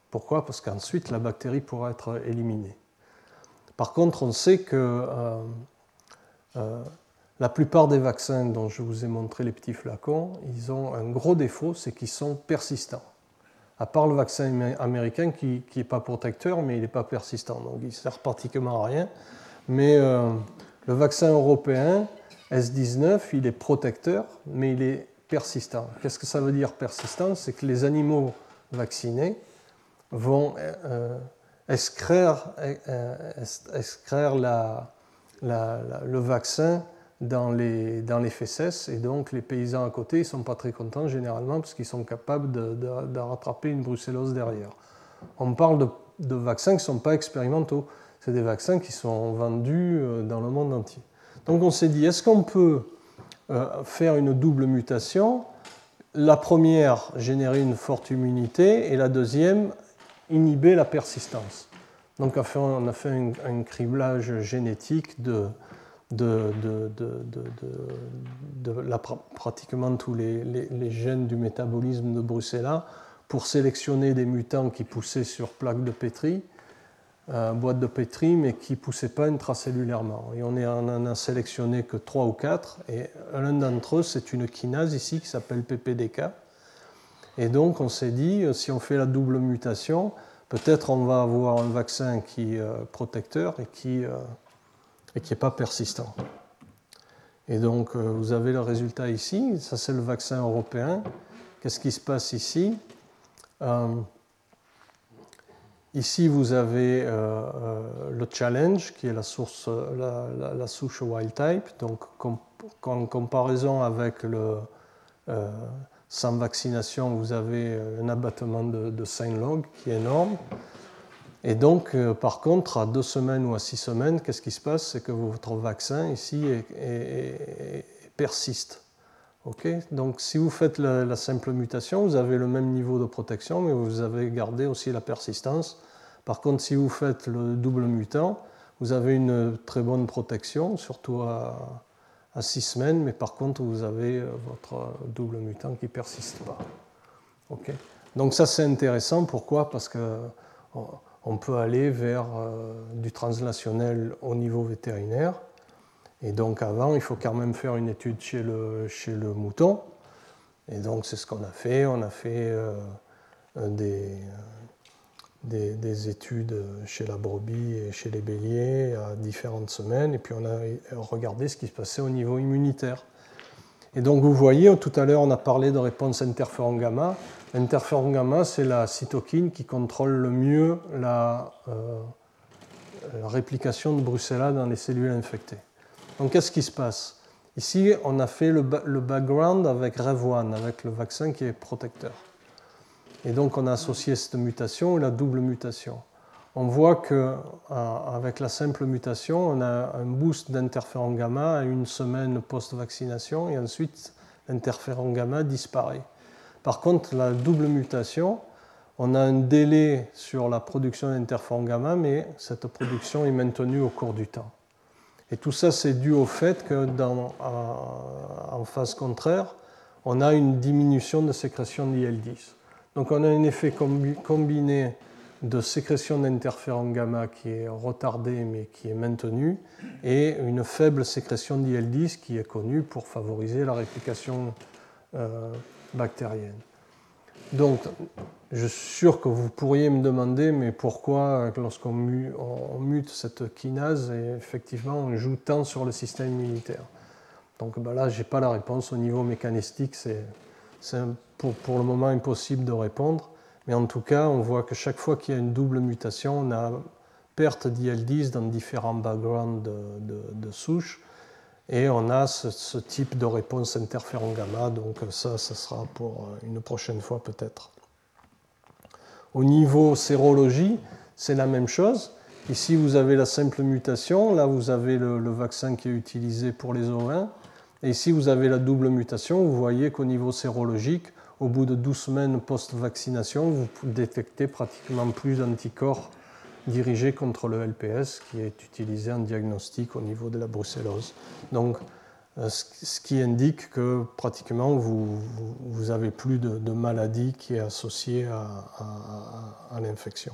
Parce qu'ensuite, la bactérie pourra être éliminée. Par contre, on sait que euh, euh, la plupart des vaccins dont je vous ai montré les petits flacons, ils ont un gros défaut, c'est qu'ils sont persistants. À part le vaccin américain qui n'est pas protecteur, mais il n'est pas persistant, donc il ne sert pratiquement à rien. Mais euh, le vaccin européen, S dix-neuf, il est protecteur, mais il est persistant. Qu'est-ce que ça veut dire persistant ? C'est que les animaux vaccinés vont euh, excraire, euh, excraire la, la, la, le vaccin dans les, dans les fesses, et donc les paysans à côté, ils ne sont pas très contents généralement parce qu'ils sont capables de, de, de rattraper une brucellose derrière. On parle de, de vaccins qui ne sont pas expérimentaux, c'est des vaccins qui sont vendus dans le monde entier. Donc on s'est dit, est-ce qu'on peut euh, faire une double mutation ? La première, générer une forte immunité, et la deuxième, inhiber la persistance. Donc on a fait, on a fait un, un criblage génétique de De, de, de, de, de, de la, pratiquement tous les, les, les gènes du métabolisme de Brucella pour sélectionner des mutants qui poussaient sur plaque de Petri, euh, boîte de Petri, mais qui ne poussaient pas intracellulairement. Et on n'en a sélectionné que trois ou quatre, et l'un d'entre eux, c'est une kinase ici qui s'appelle P P D K. Et donc on s'est dit, si on fait la double mutation, peut-être on va avoir un vaccin qui est euh, protecteur et qui... Euh, et qui n'est pas persistant. Et donc, euh, vous avez le résultat ici. Ça, c'est le vaccin européen. Qu'est-ce qui se passe ici ? euh, Ici, vous avez euh, euh, le challenge, qui est la, source, la, la, la souche wild type. Donc, com- en comparaison avec le euh, sans vaccination, vous avez un abattement de, de cinq logs qui est énorme. Et donc, euh, par contre, à deux semaines ou à six semaines, qu'est-ce qui se passe ? C'est que votre vaccin, ici, est, est, est, persiste. Okay ? Donc, si vous faites la, la simple mutation, vous avez le même niveau de protection, mais vous avez gardé aussi la persistance, Par contre, si vous faites le double mutant, vous avez une très bonne protection, surtout à, à six semaines, mais par contre, vous avez votre double mutant qui ne persiste pas. Okay. Donc ça, c'est intéressant. Pourquoi? Parce qu'on peut aller vers euh, du translationnel au niveau vétérinaire. Et donc avant, il faut quand même faire une étude chez le, chez le mouton. Et donc c'est ce qu'on a fait. On a fait euh, des, des, des études chez la brebis et chez les béliers à différentes semaines. Et puis on a regardé ce qui se passait au niveau immunitaire. Et donc vous voyez, tout à l'heure on a parlé de réponse interféron gamma. L'interféron gamma, c'est la cytokine qui contrôle le mieux la, euh, la réplication de Brucella dans les cellules infectées. Donc qu'est-ce qui se passe? Ici, on a fait le, le background avec Rev un, avec le vaccin qui est protecteur. Et donc on a associé cette mutation et la double mutation. On voit qu'avec la simple mutation, on a un boost d'interféron gamma à une semaine post-vaccination et ensuite l'interféron gamma disparaît. Par contre, la double mutation, on a un délai sur la production d'interféron gamma, mais cette production est maintenue au cours du temps. Et tout ça, c'est dû au fait que, dans, en phase contraire, on a une diminution de sécrétion d'I L dix. Donc on a un effet combiné de sécrétion d'interféron gamma qui est retardée mais qui est maintenue, et une faible sécrétion d'I L dix qui est connue pour favoriser la réplication euh, bactérienne. Donc, je suis sûr que vous pourriez me demander, mais pourquoi, lorsqu'on mute, on mute cette kinase, et effectivement, on joue tant sur le système immunitaire. Donc ben là, je n'ai pas la réponse. Au niveau mécanistique, c'est, c'est pour, pour le moment impossible de répondre. Mais en tout cas, on voit que chaque fois qu'il y a une double mutation, on a perte d'I L dix dans différents backgrounds de, de, de souches. Et on a ce, ce type de réponse interféron gamma, donc ça, ça sera pour une prochaine fois peut-être. Au niveau sérologie, c'est la même chose. Ici, vous avez la simple mutation, là, vous avez le, le vaccin qui est utilisé pour les ovins. Et ici, vous avez la double mutation. Vous voyez qu'au niveau sérologique, au bout de douze semaines post-vaccination, vous détectez pratiquement plus d'anticorps dirigé contre le L P S qui est utilisé en diagnostic au niveau de la brucellose. Donc, ce qui indique que pratiquement vous vous avez plus de, de maladie qui est associée à, à, à l'infection.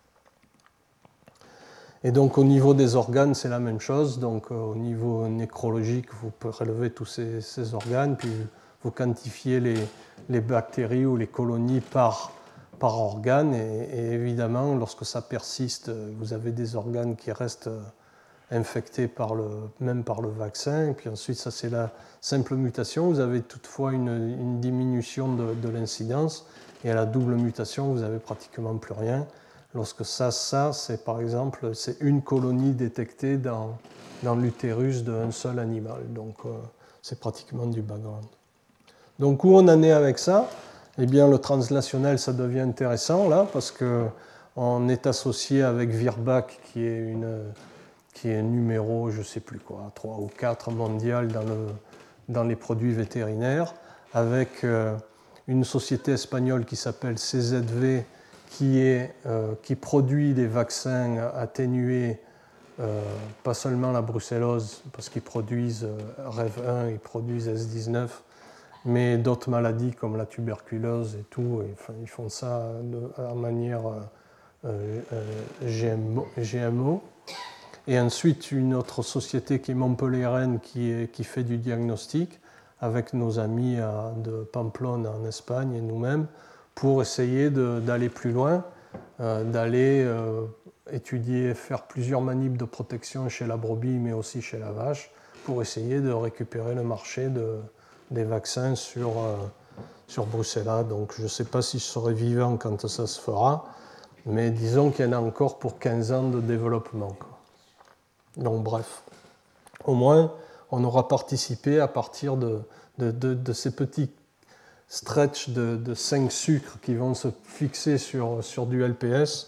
Et donc au niveau des organes, c'est la même chose. Donc au niveau nécrologique, vous prélevez tous ces, ces organes, puis vous quantifiez les, les bactéries ou les colonies par par organe, et, et évidemment, lorsque ça persiste, vous avez des organes qui restent infectés par le, même par le vaccin, et puis ensuite, ça c'est la simple mutation, vous avez toutefois une, une diminution de, de l'incidence, et à la double mutation, vous n'avez pratiquement plus rien. Lorsque ça, ça, c'est par exemple, c'est une colonie détectée dans, dans l'utérus d'un seul animal, donc euh, c'est pratiquement du background. Donc où on en est avec ça? Eh bien, le translationnel, ça devient intéressant là, parce qu'on est associé avec Virbac, qui est, une, qui est numéro, je ne sais plus quoi, trois ou quatre mondial dans, le, dans les produits vétérinaires, avec euh, une société espagnole qui s'appelle C Z V, qui, est, euh, qui produit des vaccins atténués, euh, pas seulement la brucellose, parce qu'ils produisent euh, Rev un, ils produisent S dix-neuf, mais d'autres maladies comme la tuberculose et tout, et, enfin, ils font ça de, en manière euh, euh, G M O. Et ensuite, une autre société qui est montpelliéraine qui, est, qui fait du diagnostic avec nos amis à, de Pamplona en Espagne et nous-mêmes pour essayer de, d'aller plus loin, euh, d'aller euh, étudier, faire plusieurs manips de protection chez la brebis mais aussi chez la vache pour essayer de récupérer le marché de des vaccins sur, euh, sur Brucella. Donc je ne sais pas si je serai vivant quand ça se fera, mais disons qu'il y en a encore pour quinze ans de développement, quoi. Donc bref, au moins on aura participé à partir de, de, de, de ces petits stretch de, de cinq sucres qui vont se fixer sur, sur du L P S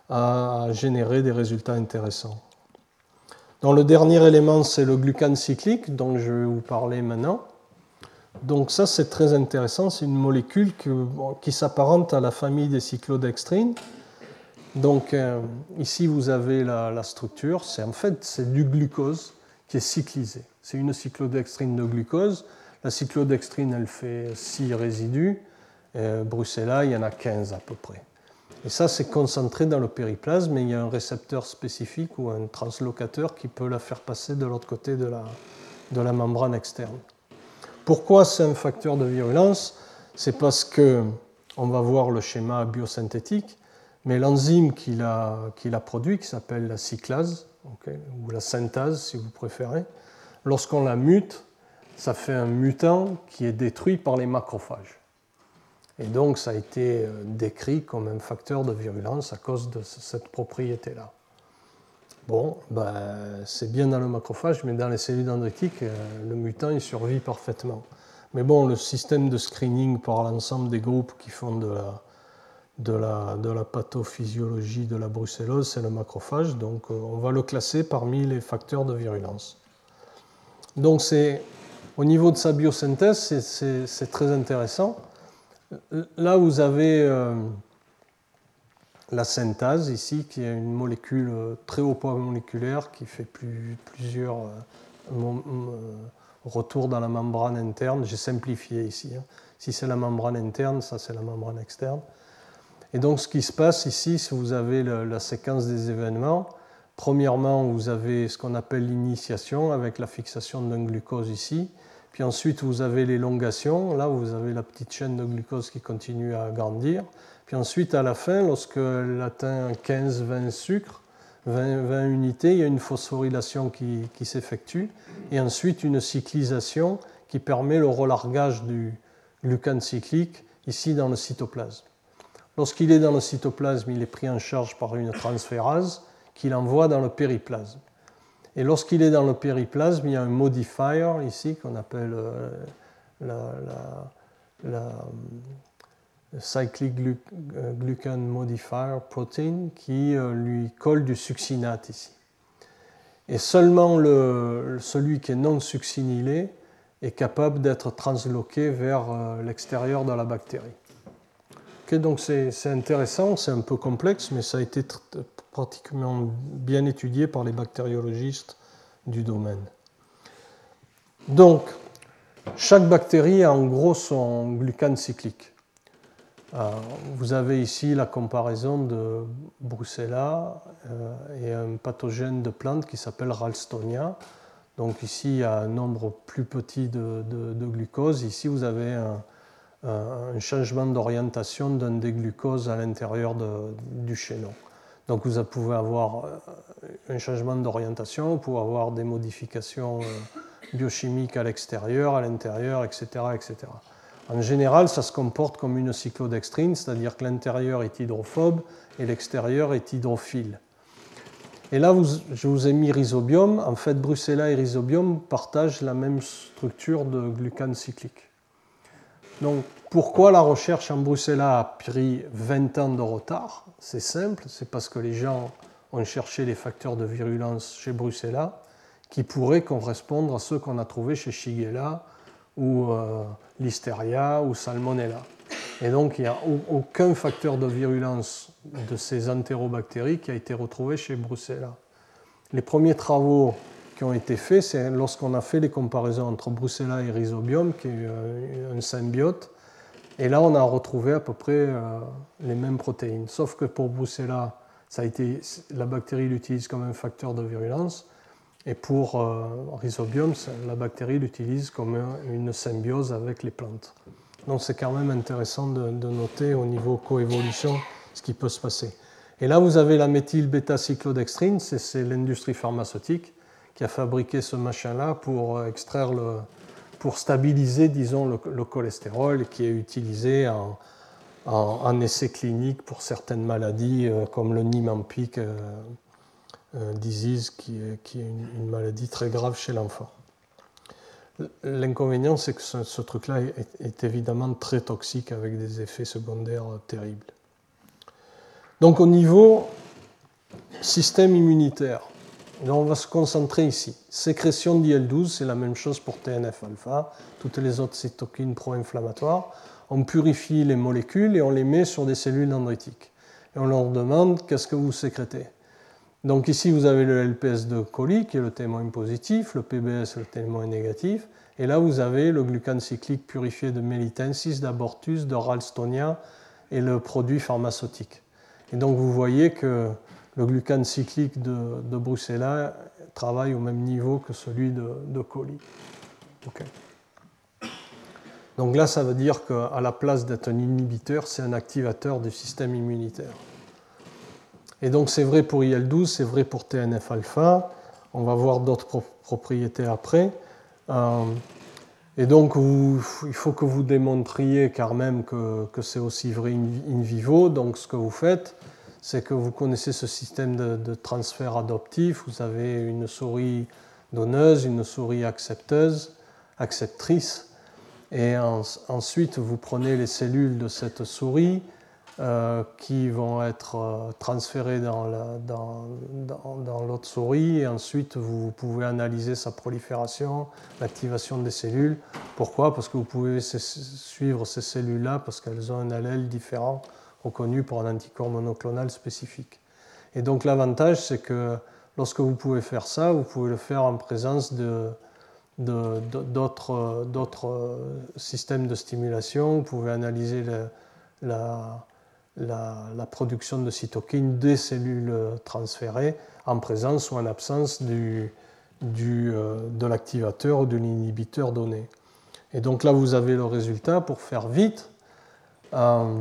à générer des résultats intéressants. Donc le dernier élément, c'est le glucane cyclique, dont je vais vous parler maintenant. Donc ça, c'est très intéressant. C'est une molécule que, bon, qui s'apparente à la famille des cyclodextrines, Donc euh, ici vous avez la, la structure, c'est en fait c'est du glucose qui est cyclisé. C'est une cyclodextrine de glucose. La cyclodextrine elle fait six résidus, euh, Brucella il y en a quinze à peu près. Et ça c'est concentré dans le périplasme, mais il y a un récepteur spécifique ou un translocateur qui peut la faire passer de l'autre côté de la, de la membrane externe. Pourquoi c'est un facteur de virulence? C'est parce que, on va voir le schéma biosynthétique, mais l'enzyme qu'il a, qu'il a produit, qui s'appelle la cyclase, okay, ou la synthase si vous préférez, lorsqu'on la mute, ça fait un mutant qui est détruit par les macrophages. Et donc ça a été décrit comme un facteur de virulence à cause de cette propriété-là. Bon, ben, c'est bien dans le macrophage, mais dans les cellules dendritiques, le mutant il survit parfaitement. Mais bon, le système de screening par l'ensemble des groupes qui font de la, de la, de la pathophysiologie de la brucellose, c'est le macrophage, donc on va le classer parmi les facteurs de virulence. Donc c'est, au niveau de sa biosynthèse, c'est, c'est, c'est très intéressant. Là, vous avez euh, la synthase ici, qui est une molécule très haut poids moléculaire qui fait plus, plusieurs euh, retours dans la membrane interne. J'ai simplifié ici. Hein. Si c'est la membrane interne, ça c'est la membrane externe. Et donc ce qui se passe ici, si vous avez le, la séquence des événements, premièrement, vous avez ce qu'on appelle l'initiation avec la fixation d'un glucose ici. Puis ensuite, vous avez l'élongation. Là, vous avez la petite chaîne de glucose qui continue à grandir. Puis ensuite, à la fin, lorsqu'elle atteint quinze à vingt sucres, vingt, vingt unités, il y a une phosphorylation qui, qui s'effectue. Et ensuite, une cyclisation qui permet le relargage du glucane cyclique ici dans le cytoplasme. Lorsqu'il est dans le cytoplasme, il est pris en charge par une transférase qu'il envoie dans le périplasme. Et lorsqu'il est dans le périplasme, il y a un modifier ici qu'on appelle euh, la, la, la cyclic glucan modifier protein qui euh, lui colle du succinate ici. Et seulement le, celui qui est non succinylé est capable d'être transloqué vers euh, l'extérieur de la bactérie. Okay, donc c'est, c'est intéressant, c'est un peu complexe, mais ça a été tr- pratiquement bien étudié par les bactériologistes du domaine. Donc, chaque bactérie a en gros son glucane cyclique. Euh, vous avez ici la comparaison de Brucella euh, et un pathogène de plante qui s'appelle Ralstonia. Donc ici, il y a un nombre plus petit de, de, de glucose. Ici, vous avez un, un changement d'orientation d'un des glucoses à l'intérieur de, du chaînon. Donc vous pouvez avoir un changement d'orientation, vous pouvez avoir des modifications biochimiques à l'extérieur, à l'intérieur, et cetera, et cetera. En général, ça se comporte comme une cyclodextrine, c'est-à-dire que l'intérieur est hydrophobe et l'extérieur est hydrophile. Et là, vous, je vous ai mis rhizobium. En fait, Brucella et rhizobium partagent la même structure de glucane cyclique. Donc, pourquoi la recherche en Brucella a pris vingt ans de retard? C'est simple, c'est parce que les gens ont cherché les facteurs de virulence chez Brucella qui pourraient correspondre à ceux qu'on a trouvés chez Shigella ou euh, Listeria ou Salmonella. Et donc, il n'y a aucun facteur de virulence de ces entérobactéries qui a été retrouvé chez Brucella. Les premiers travaux qui ont été faits, c'est lorsqu'on a fait les comparaisons entre Brucella et Rhizobium, qui est un symbiote, et là, on a retrouvé à peu près euh, les mêmes protéines. Sauf que pour Brucella, ça a été, la bactérie l'utilise comme un facteur de virulence, et pour euh, Rhizobium, la bactérie l'utilise comme un, une symbiose avec les plantes. Donc c'est quand même intéressant de, de noter au niveau coévolution ce qui peut se passer. Et là, vous avez la méthylbêta-cyclodextrine, c'est, c'est l'industrie pharmaceutique qui a fabriqué ce machin-là pour extraire le, pour stabiliser, disons, le, le cholestérol et qui est utilisé en, en, en essai clinique pour certaines maladies euh, comme le Niemann-Pick euh, euh, disease, qui est, qui est une, une maladie très grave chez l'enfant. L'inconvénient, c'est que ce, ce truc-là est, est évidemment très toxique avec des effets secondaires terribles. Donc au niveau système immunitaire, on va se concentrer ici. Sécrétion d'I L douze, c'est la même chose pour T N F alpha, toutes les autres cytokines pro-inflammatoires. On purifie les molécules et on les met sur des cellules dendritiques. et on leur demande qu'est-ce que vous sécrétez. Donc ici, vous avez le L P S de coli, qui est le témoin positif, le P B S, le témoin négatif, et là, vous avez le glucane cyclique purifié de Melitensis, d'Abortus, de Ralstonia, et le produit pharmaceutique. Et donc, vous voyez que le glucane cyclique de, de Brucella travaille au même niveau que celui de, de coli. Okay. Donc là, ça veut dire qu'à la place d'être un inhibiteur, c'est un activateur du système immunitaire. Et donc c'est vrai pour I L douze, c'est vrai pour T N F alpha. On va voir d'autres pro- propriétés après. Euh, et donc vous, il faut que vous démontriez quand même que, que c'est aussi vrai in vivo. Donc ce que vous faites, c'est que vous connaissez ce système de, de transfert adoptif. Vous avez une souris donneuse, une souris accepteuse, acceptrice. Et en, ensuite, vous prenez les cellules de cette souris euh, qui vont être euh, transférées dans, la, dans, dans, dans l'autre souris. Et ensuite, vous pouvez analyser sa prolifération, l'activation des cellules. Pourquoi? Parce que vous pouvez suivre ces cellules-là parce qu'elles ont un allèle différent reconnu pour un anticorps monoclonal spécifique. Et donc l'avantage, c'est que lorsque vous pouvez faire ça, vous pouvez le faire en présence de, de, de, d'autres, d'autres systèmes de stimulation. Vous pouvez analyser le, la, la, la production de cytokines des cellules transférées en présence ou en absence du, du, de l'activateur ou de l'inhibiteur donné. Et donc là, vous avez le résultat pour faire vite. Euh,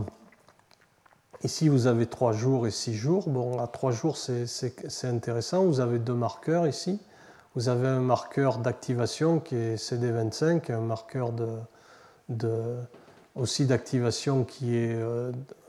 Ici, vous avez trois jours et six jours. Bon, à trois jours, c'est, c'est, c'est intéressant. Vous avez deux marqueurs ici. Vous avez un marqueur d'activation qui est C D vingt-cinq, un marqueur de, de, aussi d'activation qui est euh,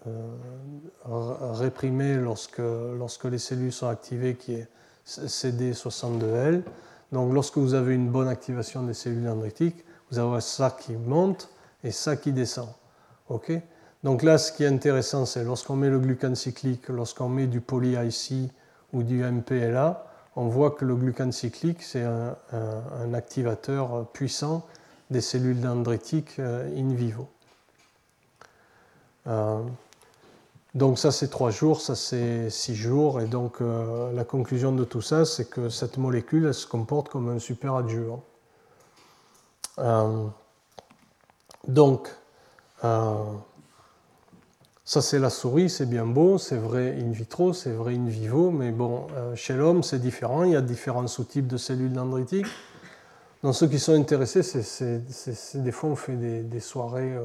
euh, réprimé lorsque, lorsque les cellules sont activées, qui est C D soixante-deux L. Donc, lorsque vous avez une bonne activation des cellules dendritiques, vous avez ça qui monte et ça qui descend. OK ? Donc là, ce qui est intéressant, c'est lorsqu'on met le glucane cyclique, lorsqu'on met du poly-I C ou du M P L A, on voit que le glucane cyclique, c'est un, un, un activateur puissant des cellules dendritiques in vivo. Euh, donc ça, c'est trois jours, ça, c'est six jours. Et donc, euh, la conclusion de tout ça, c'est que cette molécule, elle se comporte comme un super adjuvant. Euh, donc, euh, ça, c'est la souris, c'est bien beau, c'est vrai in vitro, c'est vrai in vivo, mais bon, euh, chez l'homme, c'est différent. Il y a différents sous-types de cellules dendritiques. Donc, ceux qui sont intéressés, c'est, c'est, c'est, c'est des fois, on fait des, des soirées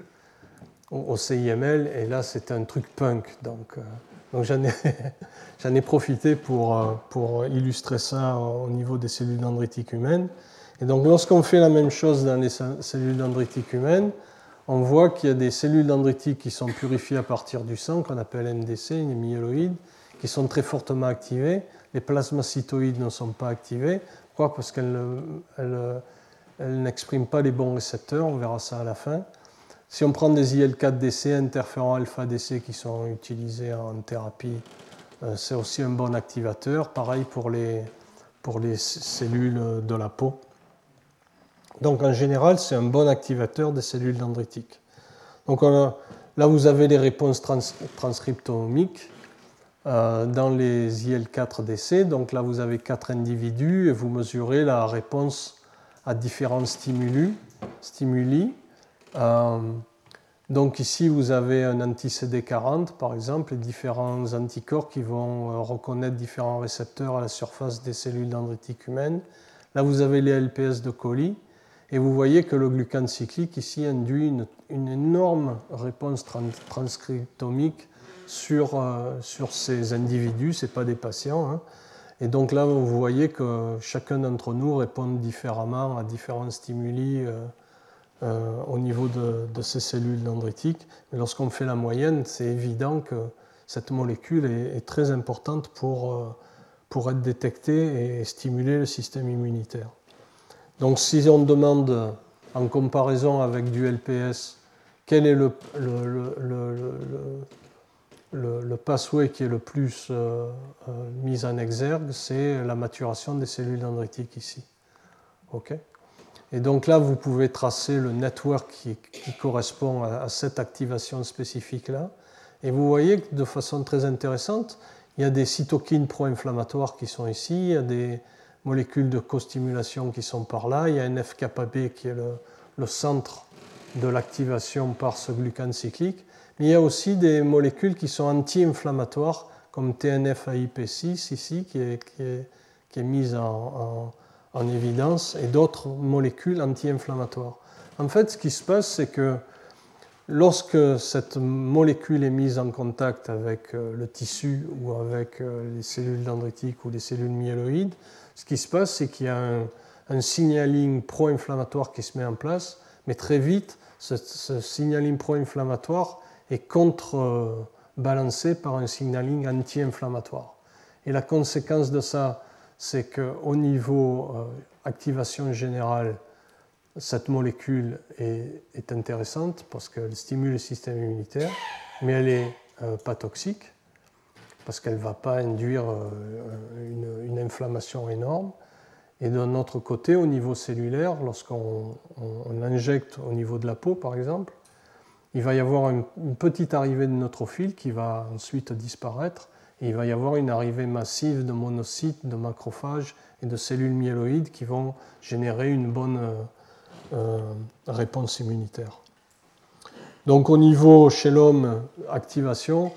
au, au C I M L, et là, c'est un truc punk. Donc, euh, donc j'en, ai, j'en ai profité pour, pour illustrer ça au niveau des cellules dendritiques humaines. Et donc, lorsqu'on fait la même chose dans les cellules dendritiques humaines, on voit qu'il y a des cellules dendritiques qui sont purifiées à partir du sang, qu'on appelle M D C, les myéloïdes, qui sont très fortement activées. Les plasmacytoïdes ne sont pas activés. Pourquoi? Parce qu'elles elles, elles n'expriment pas les bons récepteurs, on verra ça à la fin. Si on prend des I L quatre D C, interférons alpha D C qui sont utilisés en thérapie, c'est aussi un bon activateur. Pareil pour les, pour les cellules de la peau. Donc en général, c'est un bon activateur des cellules dendritiques. Donc on a, là, vous avez les réponses trans, transcriptomiques euh, dans les I L quatre D C. Donc là, vous avez quatre individus et vous mesurez la réponse à différents stimuli. stimuli. Euh, donc ici, vous avez un anti-C D quarante, par exemple, et différents anticorps qui vont euh, reconnaître différents récepteurs à la surface des cellules dendritiques humaines. Là, vous avez les L P S de coli. Et vous voyez que le glucane cyclique ici induit une, une énorme réponse trans, transcriptomique sur, euh, sur ces individus, ce n'est pas des patients. Hein. Et donc là, vous voyez que chacun d'entre nous répond différemment à différents stimuli euh, euh, au niveau de, de ces cellules dendritiques. Mais lorsqu'on fait la moyenne, c'est évident que cette molécule est, est très importante pour, euh, pour être détectée et stimuler le système immunitaire. Donc si on demande en comparaison avec du L P S, quel est le, le, le, le, le, le pathway qui est le plus euh, euh, mis en exergue, c'est la maturation des cellules dendritiques ici. Okay. Et donc là, vous pouvez tracer le network qui, qui correspond à, à cette activation spécifique-là. Et vous voyez que de façon très intéressante, il y a des cytokines pro-inflammatoires qui sont ici, il y a des molécules de co-stimulation qui sont par là, il y a un F K B qui est le, le centre de l'activation par ce glucane cyclique, mais il y a aussi des molécules qui sont anti-inflammatoires, comme T N F A I P six ici, qui est, qui est, qui est mise en, en, en évidence, et d'autres molécules anti-inflammatoires. En fait, ce qui se passe, c'est que lorsque cette molécule est mise en contact avec le tissu ou avec les cellules dendritiques ou les cellules myéloïdes, ce qui se passe, c'est qu'il y a un, un signaling pro-inflammatoire qui se met en place, mais très vite, ce, ce signaling pro-inflammatoire est contrebalancé par un signaling anti-inflammatoire. Et la conséquence de ça, c'est qu'au niveau euh, activation générale, cette molécule est, est intéressante parce qu'elle stimule le système immunitaire, mais elle n'est euh, pas toxique parce qu'elle ne va pas induire euh, une, une inflammation énorme. Et d'un autre côté, au niveau cellulaire, lorsqu'on on, on injecte au niveau de la peau, par exemple, il va y avoir une, une petite arrivée de neutrophile qui va ensuite disparaître, et il va y avoir une arrivée massive de monocytes, de macrophages et de cellules myéloïdes qui vont générer une bonne euh, euh, réponse immunitaire. Donc au niveau chez l'homme, activation,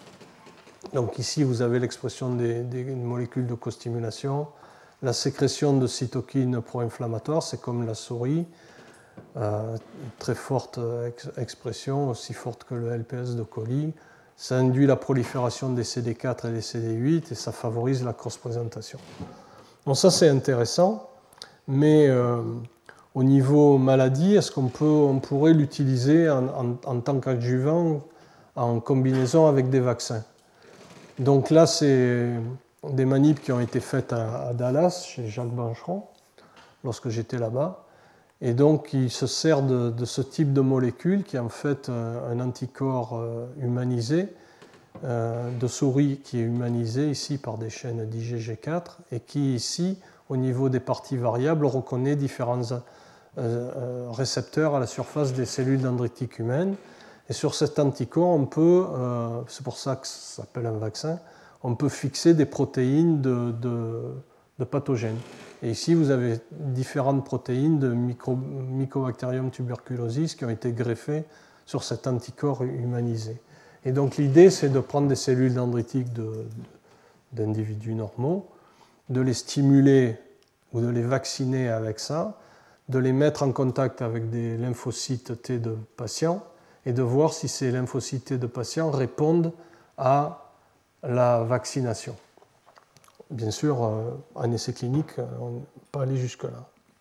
donc ici vous avez l'expression des, des molécules de costimulation, la sécrétion de cytokines pro-inflammatoires, c'est comme la souris, euh, très forte ex- expression, aussi forte que le L P S de Coli. Ça induit la prolifération des C D quatre et des C D huit et ça favorise la cross-présentation. Donc ça c'est intéressant, mais euh, au niveau maladie, est-ce qu'on peut, on pourrait l'utiliser en, en, en tant qu'adjuvant en combinaison avec des vaccins? Donc là c'est des manips qui ont été faites à, à Dallas, chez Jacques Bancheron, lorsque j'étais là-bas. Et donc, il se sert de, de ce type de molécule qui est en fait un, un anticorps euh, humanisé, euh, de souris qui est humanisé ici par des chaînes d'I G G quatre et qui ici, au niveau des parties variables, reconnaît différents euh, euh, récepteurs à la surface des cellules dendritiques humaines. Et sur cet anticorps, on peut, euh, c'est pour ça que ça s'appelle un vaccin, on peut fixer des protéines de, de, de pathogènes. Et ici, vous avez différentes protéines de micro, Mycobacterium tuberculosis qui ont été greffées sur cet anticorps humanisé. Et donc l'idée, c'est de prendre des cellules dendritiques de, de, d'individus normaux, de les stimuler ou de les vacciner avec ça, de les mettre en contact avec des lymphocytes T de patients et de voir si ces lymphocytes T de patients répondent à la vaccination. Bien sûr, en essai clinique, on n'est pas allé jusque-là.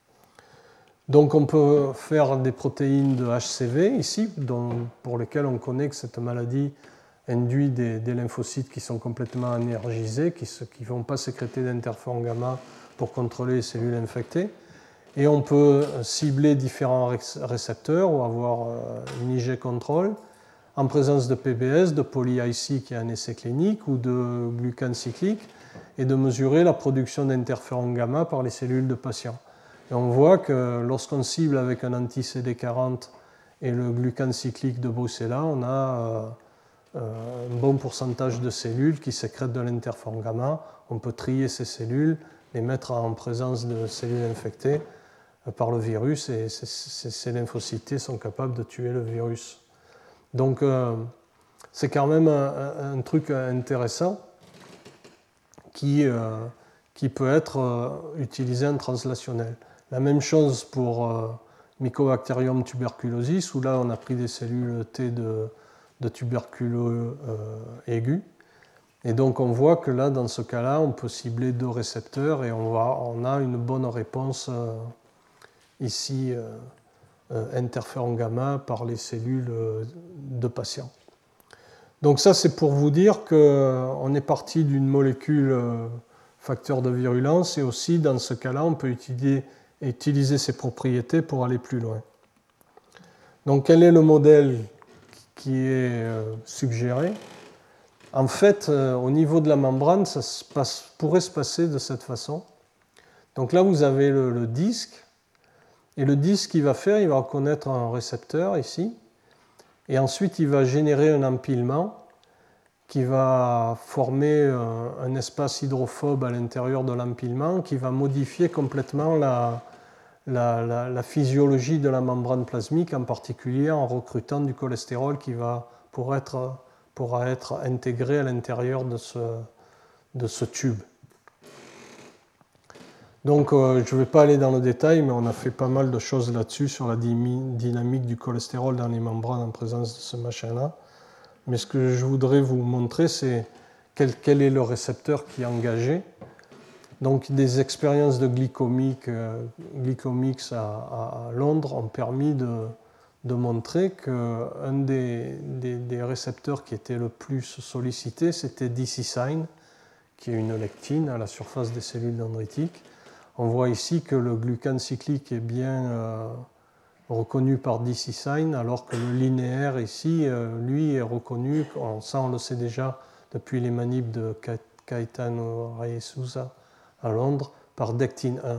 Donc on peut faire des protéines de H C V ici, dont, pour lesquelles on connaît que cette maladie induit des, des lymphocytes qui sont complètement énergisés, qui ne vont pas sécréter d'interféron gamma pour contrôler les cellules infectées. Et on peut cibler différents récepteurs ou avoir une I G control en présence de P B S, de poly-I C qui est un essai clinique ou de glucane cyclique, et de mesurer la production d'interféron gamma par les cellules de patients. Et on voit que lorsqu'on cible avec un anti-C D quarante et le glucane cyclique de Brucella, on a euh, un bon pourcentage de cellules qui sécrètent de l'interféron gamma. On peut trier ces cellules, les mettre en présence de cellules infectées par le virus, et ces, ces, ces lymphocytes T sont capables de tuer le virus. Donc euh, c'est quand même un, un, un truc intéressant qui, euh, qui peut être euh, utilisé en translationnel. La même chose pour euh, Mycobacterium tuberculosis, où là on a pris des cellules T de, de tuberculeux euh, aigus. Et donc on voit que là, dans ce cas-là, on peut cibler deux récepteurs et on, va, on a une bonne réponse euh, ici, euh, euh, interféron gamma par les cellules euh, de patients. Donc ça, c'est pour vous dire qu'on est parti d'une molécule euh, facteur de virulence et aussi, dans ce cas-là, on peut utiliser, utiliser ses propriétés pour aller plus loin. Donc quel est le modèle qui est euh, suggéré? En fait, euh, au niveau de la membrane, ça se passe, pourrait se passer de cette façon. Donc là, vous avez le, le disque, et le disque, il va faire, il va reconnaître un récepteur ici, et ensuite il va générer un empilement qui va former un, un espace hydrophobe à l'intérieur de l'empilement, qui va modifier complètement la, la, la, la physiologie de la membrane plasmique, en particulier en recrutant du cholestérol qui va pour être, pourra être intégré à l'intérieur de ce, de ce tube. Donc euh, je ne vais pas aller dans le détail, mais on a fait pas mal de choses là-dessus, sur la dynamique du cholestérol dans les membranes en présence de ce machin-là. Mais ce que je voudrais vous montrer, c'est quel, quel est le récepteur qui est engagé. Donc des expériences de glycomics, euh, glycomics à, à, à Londres ont permis de, de montrer qu'un des, des, des récepteurs qui était le plus sollicité, c'était D C sign, qui est une lectine à la surface des cellules dendritiques. On voit ici que le glucane cyclique est bien euh, reconnu par D C sign, alors que le linéaire ici, euh, lui, est reconnu, on, ça on le sait déjà depuis les manips de Caetano Reyes-Souza à Londres, par dectine un.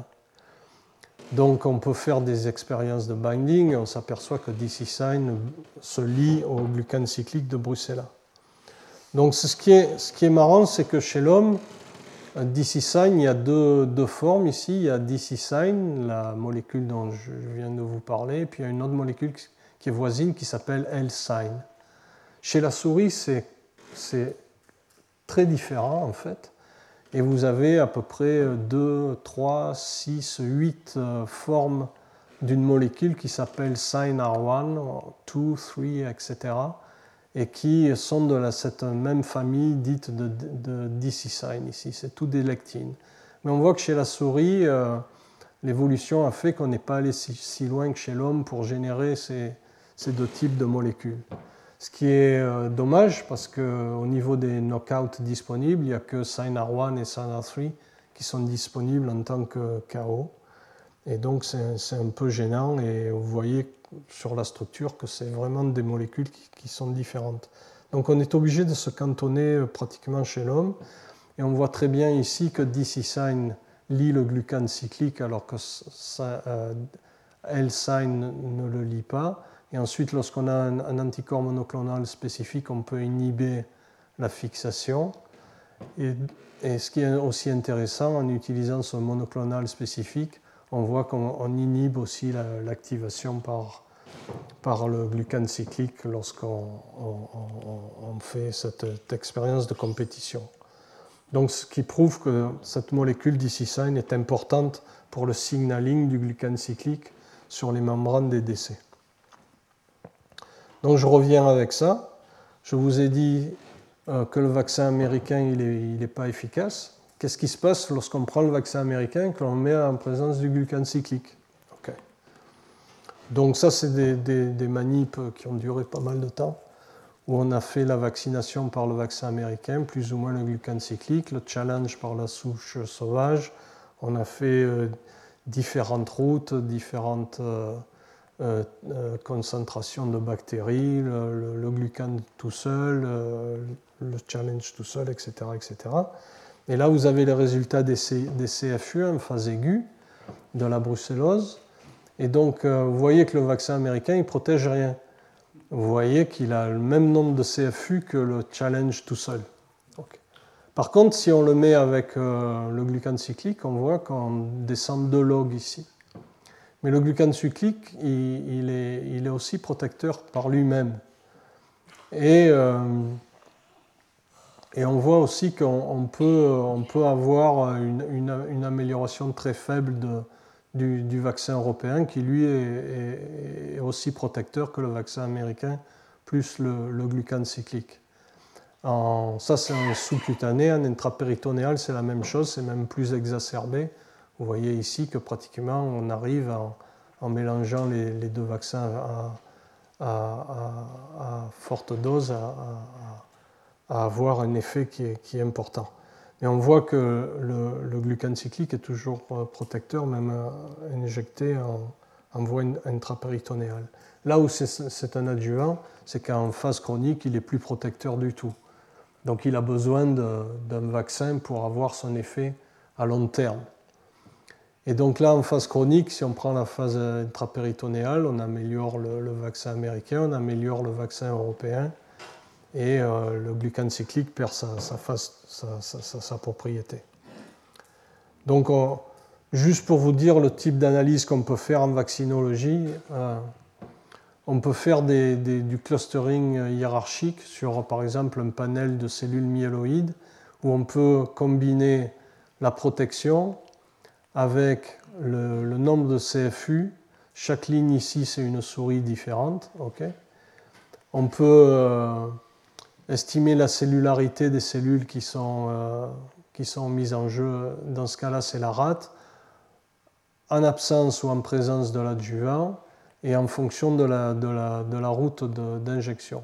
Donc on peut faire des expériences de binding et on s'aperçoit que D C sign se lie au glucane cyclique de Bruxella. Donc ce qui est, ce qui est marrant, c'est que chez l'homme, D C sign, il y a deux, deux formes ici. Il y a D C sign, la molécule dont je viens de vous parler, et puis il y a une autre molécule qui est voisine qui s'appelle L sign. Chez la souris, c'est, c'est très différent en fait. Et vous avez à peu près deux, trois, six, huit formes d'une molécule qui s'appelle sign R un, deux, trois, et cetera et qui sont de la, cette même famille dite de, de D C sign ici. C'est tout des lectines. Mais on voit que chez la souris, euh, l'évolution a fait qu'on n'est pas allé si, si loin que chez l'homme pour générer ces, ces deux types de molécules. Ce qui est euh, dommage parce qu'au niveau des knockouts disponibles, il n'y a que sign R un et sign R trois qui sont disponibles en tant que K O. Et donc c'est, c'est un peu gênant et vous voyez sur la structure que c'est vraiment des molécules qui, qui sont différentes. Donc on est obligé de se cantonner pratiquement chez l'homme. Et on voit très bien ici que D C sign lie le glucane cyclique alors que ça, euh, L sign ne le lie pas. Et ensuite, lorsqu'on a un, un anticorps monoclonal spécifique, on peut inhiber la fixation. Et, et ce qui est aussi intéressant, en utilisant ce monoclonal spécifique, on voit qu'on on inhibe aussi la, l'activation par, par le glucane cyclique lorsqu'on on, on, on fait cette, cette expérience de compétition. Donc, ce qui prouve que cette molécule D C sign est importante pour le signaling du glucane cyclique sur les membranes des décès. Donc, je reviens avec ça. Je vous ai dit euh, que le vaccin américain, il n'est il est pas efficace. Qu'est-ce qui se passe lorsqu'on prend le vaccin américain et que l'on met en présence du glucane cyclique? Okay. Donc ça, c'est des, des, des manips qui ont duré pas mal de temps, où on a fait la vaccination par le vaccin américain, plus ou moins le glucane cyclique, le challenge par la souche sauvage. On a fait euh, différentes routes, différentes euh, euh, euh, concentrations de bactéries, le, le, le glucane tout seul, euh, le challenge tout seul, et cetera, et cetera. Et là, vous avez les résultats des, C, des C F U en phase aiguë de la brucellose. Et donc, euh, vous voyez que le vaccin américain, il ne protège rien. Vous voyez qu'il a le même nombre de C F U que le challenge tout seul. Okay. Par contre, si on le met avec euh, le glucane cyclique, on voit qu'on descend deux logs ici. Mais le glucane cyclique, il, il, est, il est aussi protecteur par lui-même. Et... Euh, Et on voit aussi qu'on peut, on peut avoir une, une, une amélioration très faible de, du, du vaccin européen qui, lui, est, est, est aussi protecteur que le vaccin américain, plus le, le glucane cyclique. En, ça, c'est en sous-cutané. En intrapéritonéal, c'est la même chose, c'est même plus exacerbé. Vous voyez ici que pratiquement, on arrive en, en mélangeant les, les deux vaccins à, à, à, à forte dose, à, à à avoir un effet qui est, qui est important. Et on voit que le, le glucane cyclique est toujours protecteur, même injecté en, en voie intrapéritonéale. Là où c'est, c'est un adjuvant, c'est qu'en phase chronique, il n'est plus protecteur du tout. Donc il a besoin de, d'un vaccin pour avoir son effet à long terme. Et donc là, en phase chronique, si on prend la phase intrapéritonéale, on améliore le, le vaccin américain, on améliore le vaccin européen, et euh, le glucane cyclique perd sa, sa, phase, sa, sa, sa, sa propriété. Donc, on, juste pour vous dire le type d'analyse qu'on peut faire en vaccinologie, euh, on peut faire des, des, du clustering hiérarchique sur, par exemple, un panel de cellules myéloïdes où on peut combiner la protection avec le, le nombre de C F U. Chaque ligne ici, c'est une souris différente. Okay. On peut euh, estimer la cellularité des cellules qui sont, euh, qui sont mises en jeu. Dans ce cas-là, c'est la rate, en absence ou en présence de l'adjuvant, et en fonction de la, de la, de la route de, d'injection.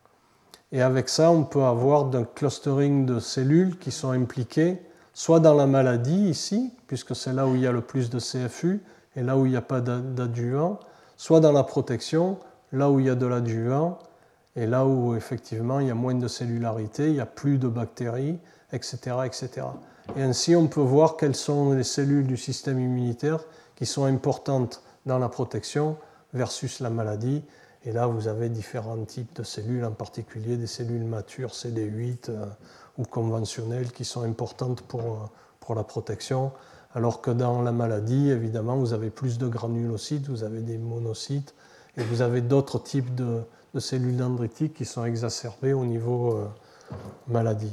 Et avec ça, on peut avoir un clustering de cellules qui sont impliquées soit dans la maladie ici, puisque c'est là où il y a le plus de C F U et là où il n'y a pas d'adjuvant, soit dans la protection, là où il y a de l'adjuvant et là où effectivement il y a moins de cellularité, il n'y a plus de bactéries, et cetera, et cetera. Et ainsi, on peut voir quelles sont les cellules du système immunitaire qui sont importantes dans la protection versus la maladie. Et là, vous avez différents types de cellules, en particulier des cellules matures C D huit euh, ou conventionnelles qui sont importantes pour, pour la protection, alors que dans la maladie, évidemment, vous avez plus de granulocytes, vous avez des monocytes, et vous avez d'autres types de, de cellules dendritiques qui sont exacerbées au niveau euh, maladie.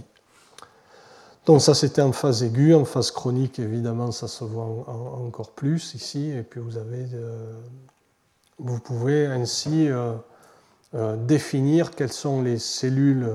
Donc ça, c'était en phase aiguë. En phase chronique, évidemment, ça se voit en, en, encore plus ici, et puis vous avez... Euh, Vous pouvez ainsi euh, euh, définir quelles sont les cellules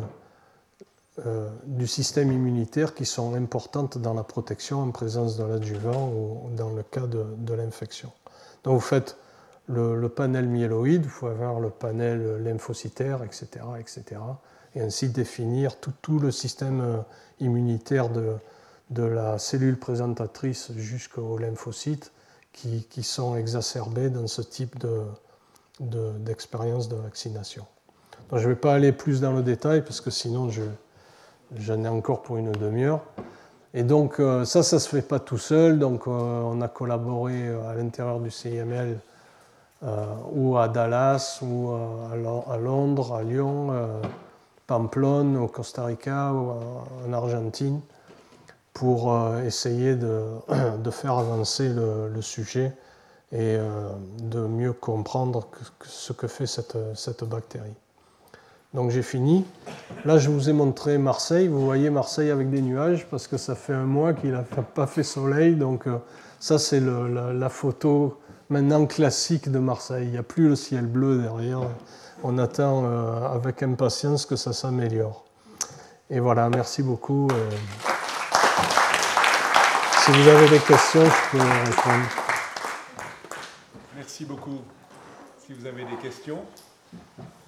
euh, du système immunitaire qui sont importantes dans la protection en présence de l'adjuvant ou dans le cas de, de l'infection. Donc vous faites le, le panel myéloïde, vous pouvez avoir le panel lymphocytaire, et cetera, et cetera, et ainsi définir tout, tout le système immunitaire de, de la cellule présentatrice jusqu'au lymphocyte, Qui, qui sont exacerbés dans ce type de, de, d'expérience de vaccination. Donc, je ne vais pas aller plus dans le détail parce que sinon je, j'en ai encore pour une demi-heure. Et donc euh, ça, ça ne se fait pas tout seul. Donc euh, on a collaboré à l'intérieur du C I M L euh, ou à Dallas, ou à, à Londres, à Lyon, euh, Pamplonne, au Costa Rica, ou en Argentine, pour euh, essayer de, de faire avancer le, le sujet et euh, de mieux comprendre que, que ce que fait cette, cette bactérie. Donc j'ai fini. Là, je vous ai montré Marseille. Vous voyez Marseille avec des nuages parce que ça fait un mois qu'il n'a pas fait soleil. Donc euh, ça, c'est le, la, la photo maintenant classique de Marseille. Il n'y a plus le ciel bleu derrière. On attend euh, avec impatience que ça s'améliore. Et voilà, merci beaucoup. Euh... Si vous avez des questions, je peux répondre. Merci beaucoup. Si vous avez des questions.